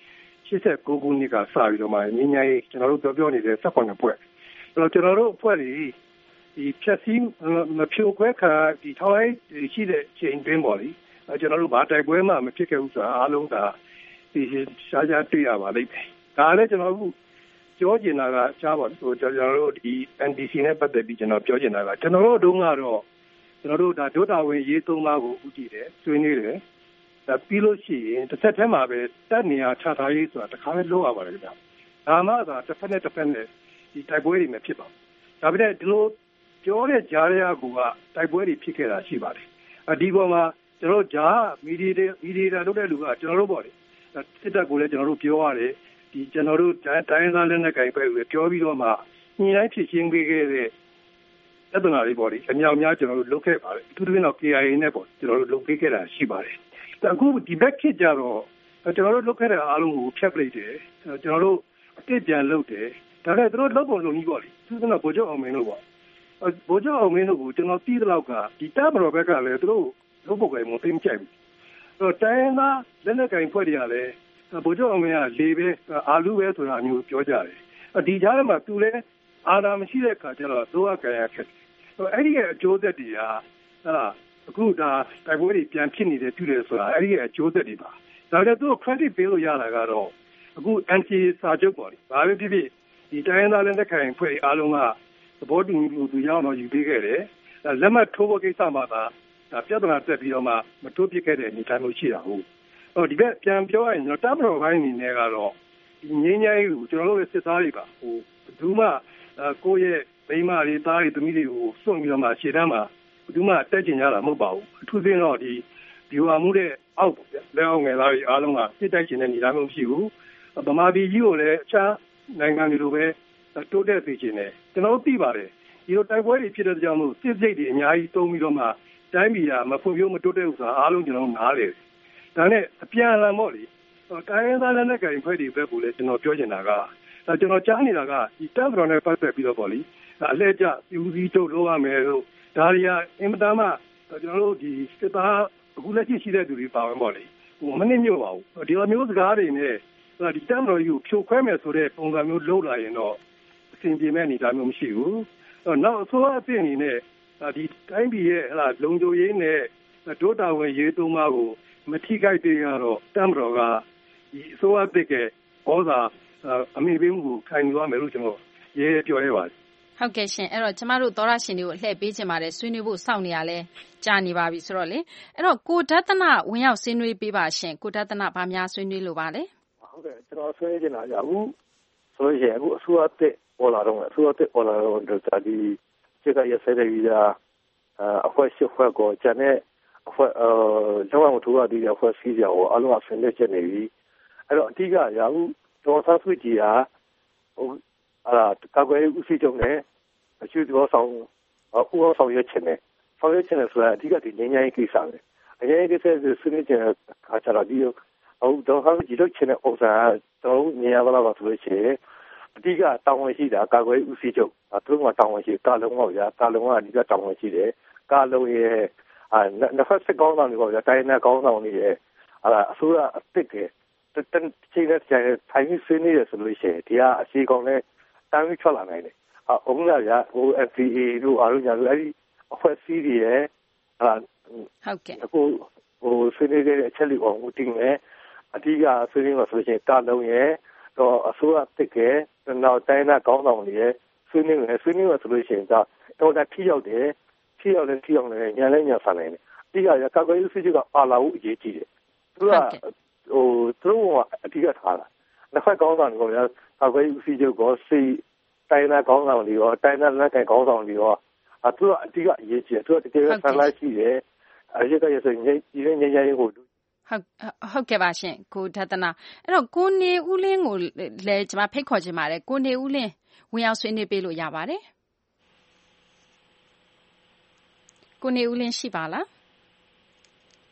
ရှစ်ဆက်ကိုခုနှစ်ကစပြီးတော့မှငင်းငယ်ကျွန်တော်တို့ပြောပြောနေတဲ့စက်ခွန်အဖွဲ့အဲ့တော့ကျွန်တော်တို့အဖွဲ့တွေဒီဖြက်စီးမဖြိုခွဲခါဒီထောက်လိုက်ရှိတဲ့ချိန်တွင်းပေါ့လေကျွန်တော်တို့ဘာတိုက်ပွဲမှမဖြစ်ခဲ့ဘူးဆိုတာအားလုံးကဒီရှားရှားတွေ့ရပါလိမ့်မယ်ဒါလည်းကျွန်တော်တို့ပြောချင်တာကကြားပါဟိုကျွန်တော်တို့ဒီ N D C နဲ့ပတ်သက်ပြီးကျွန်တော်ပြောချင်တာကကျွန်တော်တို့တုန်းကတော့ကျွန်တော်တို့ဒါဒုတာဝင်ရေးသုံးပါးကိုဥတည်တယ်ဆွေးနွေးတယ်ဒါပြီးလို့ရှိရင်တစ်ဆက်တည်းမှာပဲတက်နေရခြားထားရေးဆိုတာတစ်ခါပဲလုပ်ရပါတယ်ခင်ဗျာဒါမှသာတစ်ဖက်နဲ့တစ်ဖက်နဲ့ဒီတိုက်ပွဲတွေမဖြစ်ပါဘူးဒါပေမဲ့ဒီလိုပြောတဲ့ကြားရကူကတိုက်ပွဲတွေဖြစ်ခဲ့တာရှိပါတယ်ဒီပေါ်မှာကျွန်တော်တို့ဂျာမီဒီယာမီဒီယာလုပ်တဲ့လူကကျွန်တော်တို့ပေါ့လေစစ်တပ်ကိုလည်းကျွန်တော်တို့ပြောရတယ်ဒီကျွန်တော်တို့တိုင်းသားလက်နက်ကိုင်ပဲပြောပြီးတော့မှညှိနှိုင်းဖြစ်ချင်းပေးခဲ့တဲ့အဲ့ဒါတွေပေါ့လေအများများကျွန်တော်တို့လုပ်ခဲ့ပါတယ်အထူးသဖြင့်တော့ K I A နဲ့ပေါ့ကျွန်တော်တို့လုပ်ပေးခဲ့တာရှိပါတယ်အခုဒီဘက်ခေတ်ကြတော့ကျွန်တော်တို့လုပ်ခဲ့တဲ့အားလုံးကိုဖျက်ပလိုက်တယ်ကျွန်တော်တို့အစ်ပြန်လုပ်တယ်ဒါနဲ့တို့လုပ်ပုံလုပ်ကြီးပေါ့လေသူကဗိုလ်ချုပ်အောင်မင်းတို့ပေါ့ဗိုလ်ချုပ်အောင်မင်းတို့ကိုကျွန်တော်ပြီးတဲ့လောက်ကဒီတပ်မတော်ဘက်ကလည်းသူတို့လုပ်ပုံကလည်းမသိမကြိုက်ဘူးအဲ့တော့တိုင်းသားလက်နက်ကိုင်ဖွဲ့တွေကလည်းဗိုလ်ချုပ်အောင်မင်းကလေပဲအာလူပဲဆိုတာမျိုးပြောကြတယ်ဒီကြားထဲမှာသူလည်းအာဏာမရှိတဲ့အခါကျတော့သိုးအကြံရခက်အဲ့ဒီရဲ့အကျိုးသက်တွေကဟဲ့အခုဒါတိုက်ပွဲတွေပြန်ဖြစ်နေတယ်ပြုတယ်ဆိုတာအဲ့ဒီရဲ့အကျိုးသက်တွေပါဒါကြတော့ credit ပေးလို့ရတာကတော့အခု N C A စာချုပ်ပေါ့လေဘာပဲဖြစ်ဖြစ်ဒီတိုင်းသားလက်နက်ကိုင်ဖွဲ့တွေအားလုံးကသဘောတူညီမှုသူရအောင်တော့ယူပေးခဲ့တယ်လက်မှတ်ထိုးဖို့ကိစ္စမှာသာဒါပြဿနာတက်ပြီးတော့မှမထိုးပြခဲ့တဲ့အနေအထားမျိုးရှိတာဟုတ်ဟိုဒီဘက်ပြန်ပြောရရင်တော့တပ်မတော်ဘိုင်းအနေနဲ့ကတော့ဒီငင်းငယ်ကိုကျွန်တော်တို့ရဲ့စစ်သားတွေပါဟိုဘယ်သူမှကိုယ့်ရဲ့မိန်းမတွေသားတွေသမီးတွေကိုစွန့်ပြီးတော့မှရှေ့တန်းမှာဘယ်သူမှတက်ကျင်ကြတာမဟုတ်ပါဘူးအထူးသဖြင့်တော့ဒီဒီဝါမှုတဲ့အောက်ပေါ့ဗျလက်အောက်ငယ်သားတွေအားလုံးကစစ်တိုက်ကျင်တဲ့နေရာမျိုးမရှိဘူးဗမာပြည်ကြီးကိုလည်းအခြားနိုင်ငံတွေလိုပဲတိုးတက်စေချင်တယ်ကျွန်တော်တို့သိပါတယ်ဒီလိုတိုက်ပွဲတွေဖြစ်တဲ့ကြောင့်မို့စစ်စိတ်တွေအများကြီးတုံးပြီးတော့မှတိုင်းပြည်ကမဖွံ့ဖြိုးမတိုးတက်ဘူးဆိုတာအားလုံးကျွန်တော်နားလေဒါနဲ့အပြန်အလှန်ပေါ့လေတိုင်းရင်းသားလက်နက်ကိုင်ဖွဲ့တွေဘက်ကိုလည်းကျွန်တော်ပြောချင်တာကဒါကျွန်တော်ကြားနေတာကဒီတပ်မတော်နဲ့ပတ်သက်ပြီးတော့ပေါ့လေအလှည့်ကျပြူစည်းထုတ်လုပ်ရမယ်လို့ဒါရီယာအင်မတန်မှကျွန်တော်တို့ဒီစစ်သားအခုလက်ရှိရှိတဲ့သူတွေပါဝင်ပေါ့လေဟိုမနစ်မြို့ပါဘူးဒီလိုမျိုးစကားတွေနဲ့ဒီတပ်မတော်ကြီးကိုဖြိုခွဲမယ်ဆိုတဲ့ပုံစံမျိုးလုပ်လာရင်တော့အဆင်ပြေမဲ့အနေအထားမျိုးမရှိဘူးနောက်အစိုးရအသစ်အနေနဲ့ဒီတိုင်းပြည်ရဲ့ဟလာလုံခြုံရေးနဲ့ဒုတာဝန်ရေးသုံးပါးကိုမထိခိုက်သေးရတော့တပ်မတော်ကဒီအစိုးရအသစ်ကဩဇာအမိပေးမှုကိုခံယူရမယ်လို့ကျွန်တော်ရေးပြောရပါတယ်ဟုတ်ကဲ့ရှင်အဲ့တော့ကျမတို့သောရရှင်တွေကိုလှည့်ပေးခြင်းပါတယ်ဆွေးနွေးဖို့စောင့်နေရလဲကြာနေပါပြီဆိုတော့လေအဲ့တော့ကိုဒသနဝင်ရောက်ဆွေးနွေးပေးပါရှင်ကိုဒသနဗာများဆွေးနွေးလို့ပါလေဟုတ်ကဲ့ကျွန်တော်ဆွေးနွေးနေတာကြာဘူးဆိုလို့ရှိရင်အခုအစိုးရအသစ်ပေါ်လာတော့အစိုးရအသစ်ပေါ်လာတော့ဒါဒီစေကရဆဲတဲ့ကြီးတာအဖွဲ့ရှိဖွဲ့ကိုကျန်တဲ့အဖွဲ့အဲတော့မထူရသေးတဲ့အဖွဲ့စီးကြအောင်အလုံးအဆင်လက်ချက်နေပြီအဲ့တော့အဓိကရာဟုဒေါ်ဆန်းစုကြည်ဟာဟိုအာကာကွယ်ရေးဦးစီးချုပ်နဲ့အကျိုးတော်ဆောင်ဦးအောင်ဆောင်ရွက်ခြင်းနဲ့ဆောင်ရွက်ခြင်းနဲ့ဆိုတာအဓိကဒီငြိမ်းချမ်းရေးကိစ္စပဲအငြိမ်းချမ်းရေးကိစ္စကိုဆွေးနွေးခြင်းအခါကျတော့ဒီဟိုဒေါ်ဆန်းစုကြည်တို့ခြင်းတဲ့ဥစ္စာတော့နေရာတော့ပါဆိုလို့ရှိရင်အဓိကတောင်းဝန်ရှိတာကာကွယ်ရေးဦးစီးချုပ်သူတို့ကတောင်းဝန်ရှိကာလုံးပေါ့ဗျာကာလုံးကအဓိကတောင်းဝန်ရှိတယ်ကာလုံးရဲ့အာနှစ်ဖက်စစ်ကောင်းဆောင်တွေပေါ့ဗျာတိုင်းနယ်ကောင်းဆောင်တွေရဲ့အာအစိုးရအစ်စ်ကတန်ချိန်တဲ့ထိုင်ဆွေးနွေးရဆိုလို့ရှိရင်ဒီကအစီအကောင်နဲ့တန်းပြီးထွက်လာနိုင်တယ်။အုံးလာရဟို F C A တို့အားလုံးညာလို့အဲ့ဒီအဖွဲ့အစည်းတွေရဲ့အာဟုတ်ကဲ့အခုဟိုဆွေးနွေးတဲ့အချက်လေးအောင်တင်မယ်အဓိကဆွေးနွေးမှာဆိုလို့ရှိရင်တာလုံးရဲ့တော့အစိုးရတစ်ကဲနောက်တိုင်းနာကောင်းဆောင်တွေရဲ့ဆွေးနွေးမယ်ဆွေးနွေးမှာဆိုလို့ရှိရင်တော့တာထိရောက်တယ်ထိရောက်တယ်ထိရောက်တယ်ညာလဲညာဆန်နိုင်တယ်အဓိကကာကွယ်ရေးစစ်ချုပ်ကပါလာဖို့အရေးကြီးတယ်သူကဟိုသူတို့ကအဓိကထားတာနှစ်ဖက်ကောင်းဆောင်တွေကကာကွယ်ရေးစစ်ချုပ်ကစီတိုင်းနာကောင်းဆောင်တွေရောတိုင်းနာလက်ကိုင်ကောင်းဆောင်တွေရောအတူအဓိကအရေးကြီးတယ်သူကတကယ်ဆန်လိုက်ရှိတယ်အရေးကရဆိုရင်ဒီနေ့ညညရေးကိုဟုတ်ဟုတ်ကဲ့ပါရှင်ကိုဒသနာအဲ့တော့ကိုနေဦးလင်းကိုလည်းကျွန်မဖိတ်ခေါ်ခြင်းပါတယ်ကိုနေဦးလင်းဝင်ရောက်ဆွေးနွေးပေးလို့ရပါတယ်ကိုနေဦးလင်းရှိပါလား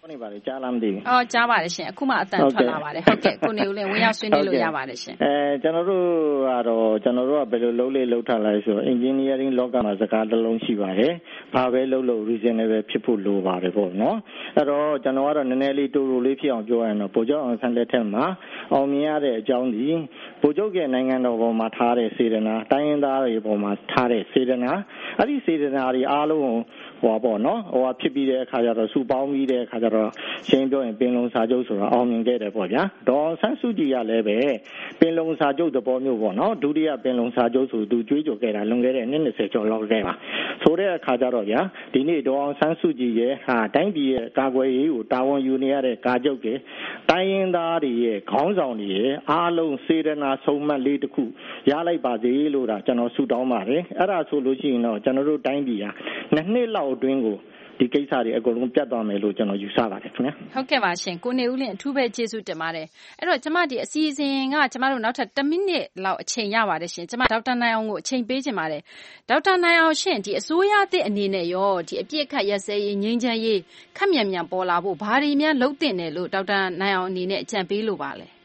နေပါလေကြားလားမသိဘူး။အော်ကြားပါတယ်ရှင်။အခုမှအတန်ထွက်လာပါတယ်။ဟုတ်ကဲ့ကိုနေဦးလင်းဝင်ရောက်ဆွေးနွေးလို့ရပါတယ်ရှင်။အဲကျွန်တော်တို့ကတော့ကျွန်တော်တို့ကဘယ်လိုလုပ်လေလုပ်ထားလိုက်ဆို engineering လောကမှာစကားတစ်လုံးရှိပါတယ်။ဘာပဲလုပ်လို့ reasonable ဖြစ်ဖို့လိုပါတယ်ပေါ့နော်။အဲ့တော့ကျွန်တော်ကတော့နည်းနည်းလေးတူတူလေးဖြစ်အောင်ပြောရရင်တော့ဗိုလ်ချုပ်အောင်ဆန်းလက်ထက်မှာအောင်မြင်ရတဲ့အကြောင်းဒီဗိုလ်ချုပ်ရဲ့နိုင်ငံတော်ပေါ်မှာထားတဲ့စေတနာတိုင်းရင်းသားတွေပေါ်မှာထားတဲ့စေတနာအဲ့ဒီစေတနာတွေအားလုံးဟိုပေါ့နော်ဟိုဖြစ်ပြီးတဲ့အခါကျတော့စူပေါင်းပြီးတဲ့အခါကျတော့ရှင်းပြောရင်ပင်လုံစာချုပ်ဆိုတာအောင်မြင်ခဲ့တယ်ပေါ့ဗျာဒေါ်ဆန်းစုကြည်ကလည်းပဲပင်လုံစာချုပ်သဘောမျိုးပေါ့နော်ဒုတိယပင်လုံစာချုပ်ဆိုသူကြွေးကြော်ခဲ့တာလွန်ခဲ့တဲ့နှစ်၂၀ကျော်လောက်ခဲ့ပါဆိုတဲ့အခါကျတော့ဗျာဒီနေ့ဒေါ်ဆန်းစုကြည်ရဲ့ဟာတိုင်းပြည်ရဲ့ကာကွယ်ရေးကိုတာဝန်ယူနေရတဲ့ကာချုပ်တွေတိုင်းရင်းသားတွေရဲ့ခေါင်းဆောင်တွေရဲ့အားလုံးစေတနာဆုံးမလေးတစ်ခုရလိုက်ပါစေလို့ဒါကျွန်တော်ဆုတောင်းပါတယ်အဲ့ဒါဆိုလို့ရှိရင်တော့ကျွန်တော်တို့တိုင်းပြည်ဟာနှစ်နှစ်လောက်အတွင်းကိုဒီကိစ္စတွေအကုန်လုံးပြတ်သွားမယ်လို့ကျွန်တော်ယူဆပါတယ်ခင်ဗျာဟုတ်ကဲ့ပါရှင်ကိုနေဦးလင်းအထူးပဲကျေးဇူးတင်ပါတယ်အဲ့တော့ကျမဒီအစီအစဉ်ကကျမတို့နောက်ထပ်တစ်မိနစ်လောက်အချိန်ရပါတယ်ရှင်ကျမဒေါက်တာနိုင်အောင်ကိုအချိန်ပေးချင်ပါတယ်ဒေါက်တာနိုင်အောင်ရှင်ဒီအစိုးရအသစ်အနေနဲ့ရောဒီအပြစ်ခတ်ရက်စဲရေးငြိမ်းချမ်းရေးခက်မြန်မြန်ပေါ်လာဖို့ဘာတွေများလုပ်တင်တယ်လို့ဒေါက်တာနိုင်အောင်အနေနဲ့အကြံပေးလို့ပါလဲ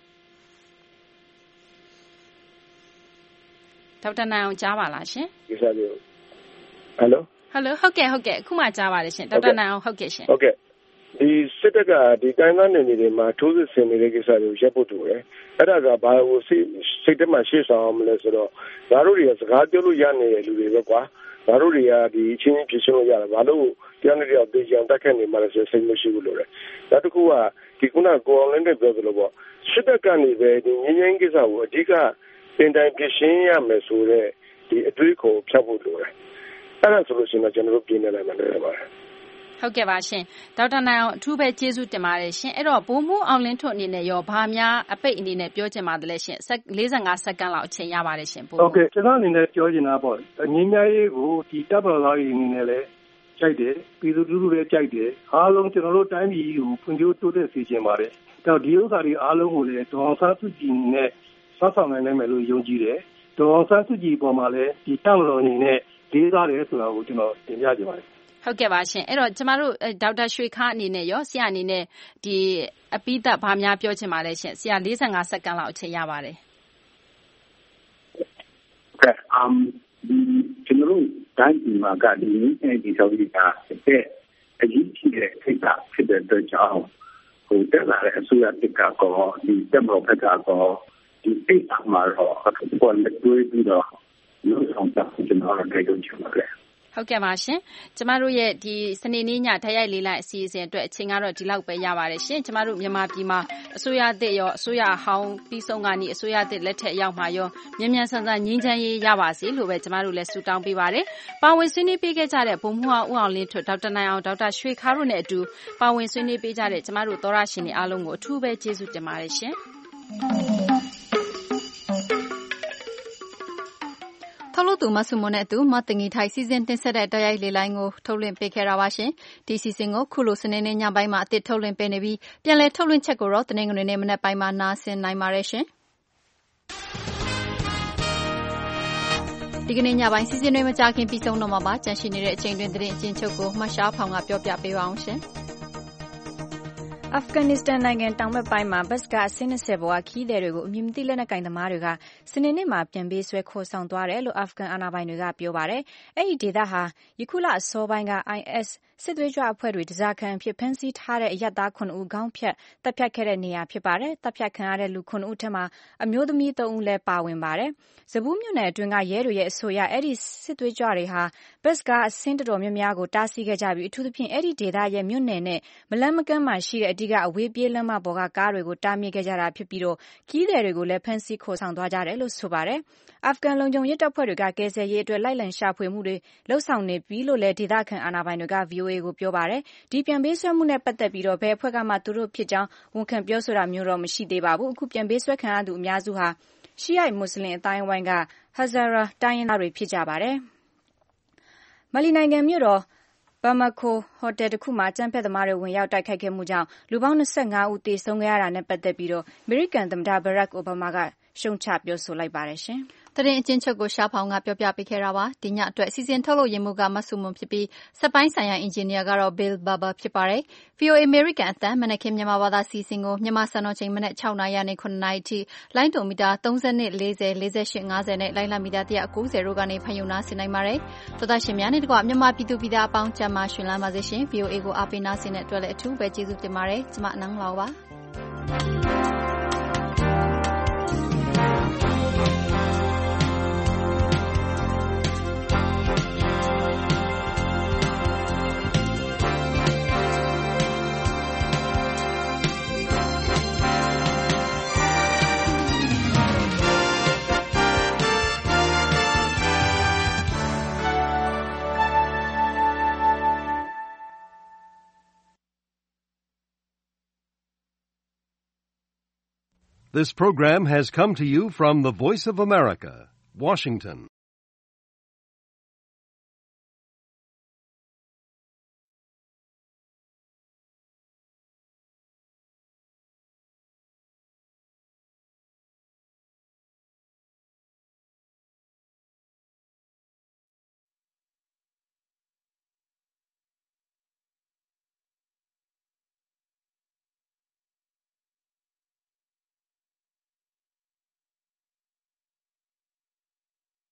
ဒေါက်တာနိုင်အောင်ကြားပါလားရှင်ဒီစားလို့ဟယ်လိုဟယ်လိုဟုတ်ကဲ့ဟုတ်ကဲ့အခုမှကြားပါတယ်ရှင်ဒေါက်တာနိုင်အောင်ဟုတ်ကဲ့ရှင်ဟုတ်ကဲ့ဒီစစ်တပ်ကဒီတိုင်းသားနယ်မြေတွေမှာထိုးစစ်ဆင်နေတဲ့ကိစ္စတွေကိုရပ်ဖို့တူတယ်အဲ့ဒါကဘာလို့စိတ်စိတ်ထဲမှာရှေ့ဆောင်အောင်မလဲဆိုတော့ငါတို့တွေကစကားပြောလို့ရနေတဲ့လူတွေပဲကွာငါတို့တွေကဒီအချင်းချင်းဖြစ်ရှင်းလို့ရတယ်ဘာလို့တရားနဲ့တရားသိကြအောင်တက်ခတ်နေမှလဲဆိုစိတ်မရှိဘူးလို့လေနောက်တစ်ခုကဒီခုနကိုအောင်လင်းတဲ့ပြောသလိုပေါ့စစ်တပ်ကနေပဲဒီငင်းငင်းကိစ္စကိုအဓိကတင်တိုင်းဖြစ်ရှင်းရမယ်ဆိုတော့ဒီအတွေးကိုဖြတ်ဖို့လိုတယ်အဲ့ဒါဆိုလို့ရှိရင်ကျွန်တော်တို့ပြင်နေလိုက်မှလည်းပါတယ်ဟုတ်ကဲ့ပါရှင်ဒေါက်တာနိုင်အောင်အထူးပဲကျေးဇူးတင်ပါတယ်ရှင်အဲ့တော့ဘိုးမူးအောင်လင်းထွန်းအနေနဲ့ရောဘာများအပိတ်အနေနဲ့ပြောချင်ပါတယ်လဲရှင်၄၅စက္ကန့်လောက်အချိန်ရပါတယ်ရှင်ဘိုးဟုတ်ကဲ့ကျွန်တော်အနေနဲ့ပြောချင်တာပေါ့ငင်းများရေးကိုဒီတပ်မတော်သားတွေအနေနဲ့လည်းကြိုက်တယ်ပြည်သူလူထုလည်းကြိုက်တယ်အားလုံးကျွန်တော်တို့တိုင်းပြည်ကိုဖွံ့ဖြိုးတိုးတက်စေချင်ပါတယ်အဲ့တော့ဒီဥစ္စာတွေအားလုံးကိုလည်းဒေါ်အောင်ဆန်းစုကြည်နဲ့ဆောက်ဆောင်နိုင်နိုင်မယ်လို့ယုံကြည်တယ်ဒေါ်အောင်ဆန်းစုကြည်ပေါ်မှာလည်းဒီတပ်မတော်အနေနဲ့လေးစားတယ်ဆိုတာကိုကျွန်တော်တင်ပြချင်ပါတယ်ဟုတ်ကဲ့ပါရှင်အဲ့တော့ကျမတို့ဒေါက်တာရွှေခါအနေနဲ့ရောဆရာအနေနဲ့ဒီအပိသက်ဘာများပြောချင်ပါလဲရှင်ဆရာ၄၅စက္ကန့်လောက်အချိန်ရပါတယ်ကဲအမ်ကျွန်တော်တိုင်းပြည်မှာကဒီအဲဒီဆောက်ပြီးတာတဲ့အရေးကြီးတဲ့ထိပ်ကဖြစ်တဲ့အတွက်ကြောင့်ဟိုတက်လာတဲ့အစိုးရတစ်ကကောဒီတက်မလို့ဖက်ကကောဒီအိတ်အမှာတော့အခုလက်တွေ့ပြီးတော့လို့ဆောင်တာကျွန်တော်တို့ကြိုးချင်ပါတယ်ဟုတ်ကဲ့ပါရှင်ကျမတို့ရဲ့ဒီစနေနေ့ညဓာတ်ရိုက်လေးလိုက်အစီအစဉ်အတွက်အချိန်ကတော့ဒီလောက်ပဲရပါတယ်ရှင်ကျမတို့မြန်မာပြည်မှာအစိုးရအသစ်ရောအစိုးရဟောင်းပြီးဆုံးကနေအစိုးရအသစ်လက်ထက်ရောက်မှာရောမြန်မြန်ဆန်ဆန်ငြိမ်းချမ်းရေးရပါစေလို့ပဲကျမတို့လည်းဆုတောင်းပေးပါတယ်ပါဝင်ဆွေးနွေးပေးခဲ့ကြတဲ့ဗိုလ်မှူးအောင်ဦးအောင်လင်းထွန်းဒေါက်တာနိုင်အောင်ဒေါက်တာရွှေခါတို့နဲ့အတူပါဝင်ဆွေးနွေးပေးကြတဲ့ကျမတို့သောရရှင်တွေအားလုံးကိုအထူးပဲကျေးဇူးတင်ပါတယ်ရှင်ထုတ်လို့သူမဆုမွန်နဲ့အတူမတင်ငီထိုင်စီစဉ်တင်ဆက်တဲ့တိုက်ရိုက်လေလိုင်းကိုထုတ်လွှင့်ပေးခဲ့တာပါရှင်ဒီစီစဉ်ကိုခုလိုစနေနေ့ညပိုင်းမှာအသစ်ထုတ်လွှင့်ပေးနေပြီးပြန်လည်ထုတ်လွှင့်ချက်ကိုတော့တနင်္ဂနွေနေ့မနက်ပိုင်းမှာနားဆင်နိုင်ပါတယ်ရှင်ဒီကနေ့ညပိုင်းစီစဉ်တွေမကြခင်ပြီးဆုံးတော့မှာပါကြန့်ရှိနေတဲ့အချိန်တွင်သတင်းအကျဉ်းချုပ်ကိုမှတ်ရှားဖောင်ကပြောပြပေးပါအောင်ရှင်အာဖဂန်နစ္စတန်နိုင်ငံတောင်ဘက်ပိုင်းမှာဘတ်စ်ကားအစင်း၂၀ပေါ်ကခရီးသည်တွေကိုအမည်မသိလက်နက်ကိုင်သမားတွေကစနေနေ့မှာပြန်ပေးဆွဲခေါ်ဆောင်သွားတယ်လို့အာဖဂန်အာဏာပိုင်တွေကပြောပါတယ်။အဲဒီဒေသဟာယခုလအစောပိုင်းက အိုင်အက်စ် စစ်သွေးကြွအဖွဲ့တွေဓားစာခံအဖြစ်ဖမ်းဆီးထားတဲ့အရပ်သား၇ဦးခေါင်းဖြတ်တပ်ဖြတ်ခဲ့တဲ့နေရာဖြစ်ပါတယ်။တပ်ဖြတ်ခံရတဲ့လူ၇ဦးထက်မှာအမျိုးသမီး၃ဦးလည်းပါဝင်ပါတယ်။ဇဘူးမြို့နယ်အတွင်းကရဲတွေရဲ့အဆိုအရအဲဒီစစ်သွေးကြွတွေဟာဘတ်စ်ကားအစင်းတော်တော်များများကိုတားဆီးခဲ့ကြပြီးအထူးသဖြင့်အဲဒီဒေသရဲ့မြို့နယ်နဲ့မလှမ်းမကမ်းမှာရှိတဲ့အဓိကအဝေးပြေးလမ်းမပေါ်ကကားတွေကိုတားမြစ်ခဲ့ကြတာဖြစ်ပြီးတော့ခရီးသည်တွေကိုလည်းဖမ်းဆီးခေါ်ဆောင်သွားကြတယ်လို့ဆိုပါတယ်။အာဖဂန်လုံခြုံရေးတပ်ဖွဲ့တွေကကယ်ဆယ်ရေးအတွက်လိုက်လံရှာဖွေမှုတွေလှုပ်ဆောင်နေပြီလို့လည်းဒေသခံအာဏာပိုင်တွေက ဗီအိုအေ ကိုပြောပါတယ်။ဒီပြန်ပေးဆွဲမှုနဲ့ပတ်သက်ပြီးတော့ဘယ်အဖွဲ့ကမှသူတို့ဖြစ်ကြောင်းဝန်ခံပြောဆိုတာမျိုးတော့မရှိသေးပါဘူး။အခုပြန်ပေးဆွဲခံရသူအများစုဟာရှီအိုက်မွတ်စလင်အတိုင်းအဝိုင်းက Hazara တိုင်းရင်းသားတွေဖြစ်ကြပါတယ်။မလီနိုင်ငံမြို့တော်ဘမ်မာကိုဟိုတယ်တစ်ခုမှာအကြမ်းဖက်သမားတွေဝင်ရောက်တိုက်ခိုက်ခဲ့မှုကြောင့်လူပေါင်း၂၅ဦးသေဆုံးခဲ့ရတာနဲ့ပတ်သက်ပြီးတော့အမေရိကန်သမ္မတဘရက်အိုဘားမားကရှုံချပြောဆိုလိုက်ပါတယ်ရှင်။သတင်းအကျဉ်းချုပ်ကိုရှားဖောင်ကပြောပြပေးခဲ့တာပါ။ဒီညအတွက်စီစဉ်ထုတ်လုပ်ရေးမှူးကမဆုမွန်ဖြစ်ပြီးစက်ပိုင်းဆိုင်ရာအင်ဂျင်နီယာကတော့ Bill Barber ဖြစ်ပါတယ်။ဗွီအိုအေ American အသံမနက်ခင်းမြန်မာဘာသာစီစဉ်ကိုမြန်မာစံတော်ချိန်မနက်၆နာရီကနေ၇နာရီထိလိုင်းဒိုမီတာ၃၂ ၄၀ ၄၈ ၅၀နဲ့လိုင်းလမီတာ၁၉၀တို့ကနေဖန်ယူနာဆင်နိုင်ပါတယ်။သောသားရှင်များနဲ့တကွမြန်မာပြည်သူပြည်သားအပေါင်းကျန်းမာရှင်လန်းပါစေရှင်။ ဗွီအိုအေကိုအားပေးနာဆင်တဲ့အတွက်လည်းအထူးပဲကျေးဇူးတင်ပါတယ်။ကျွန်မအနန်းလောပါ။ This program has come to you from the Voice of America, Washington.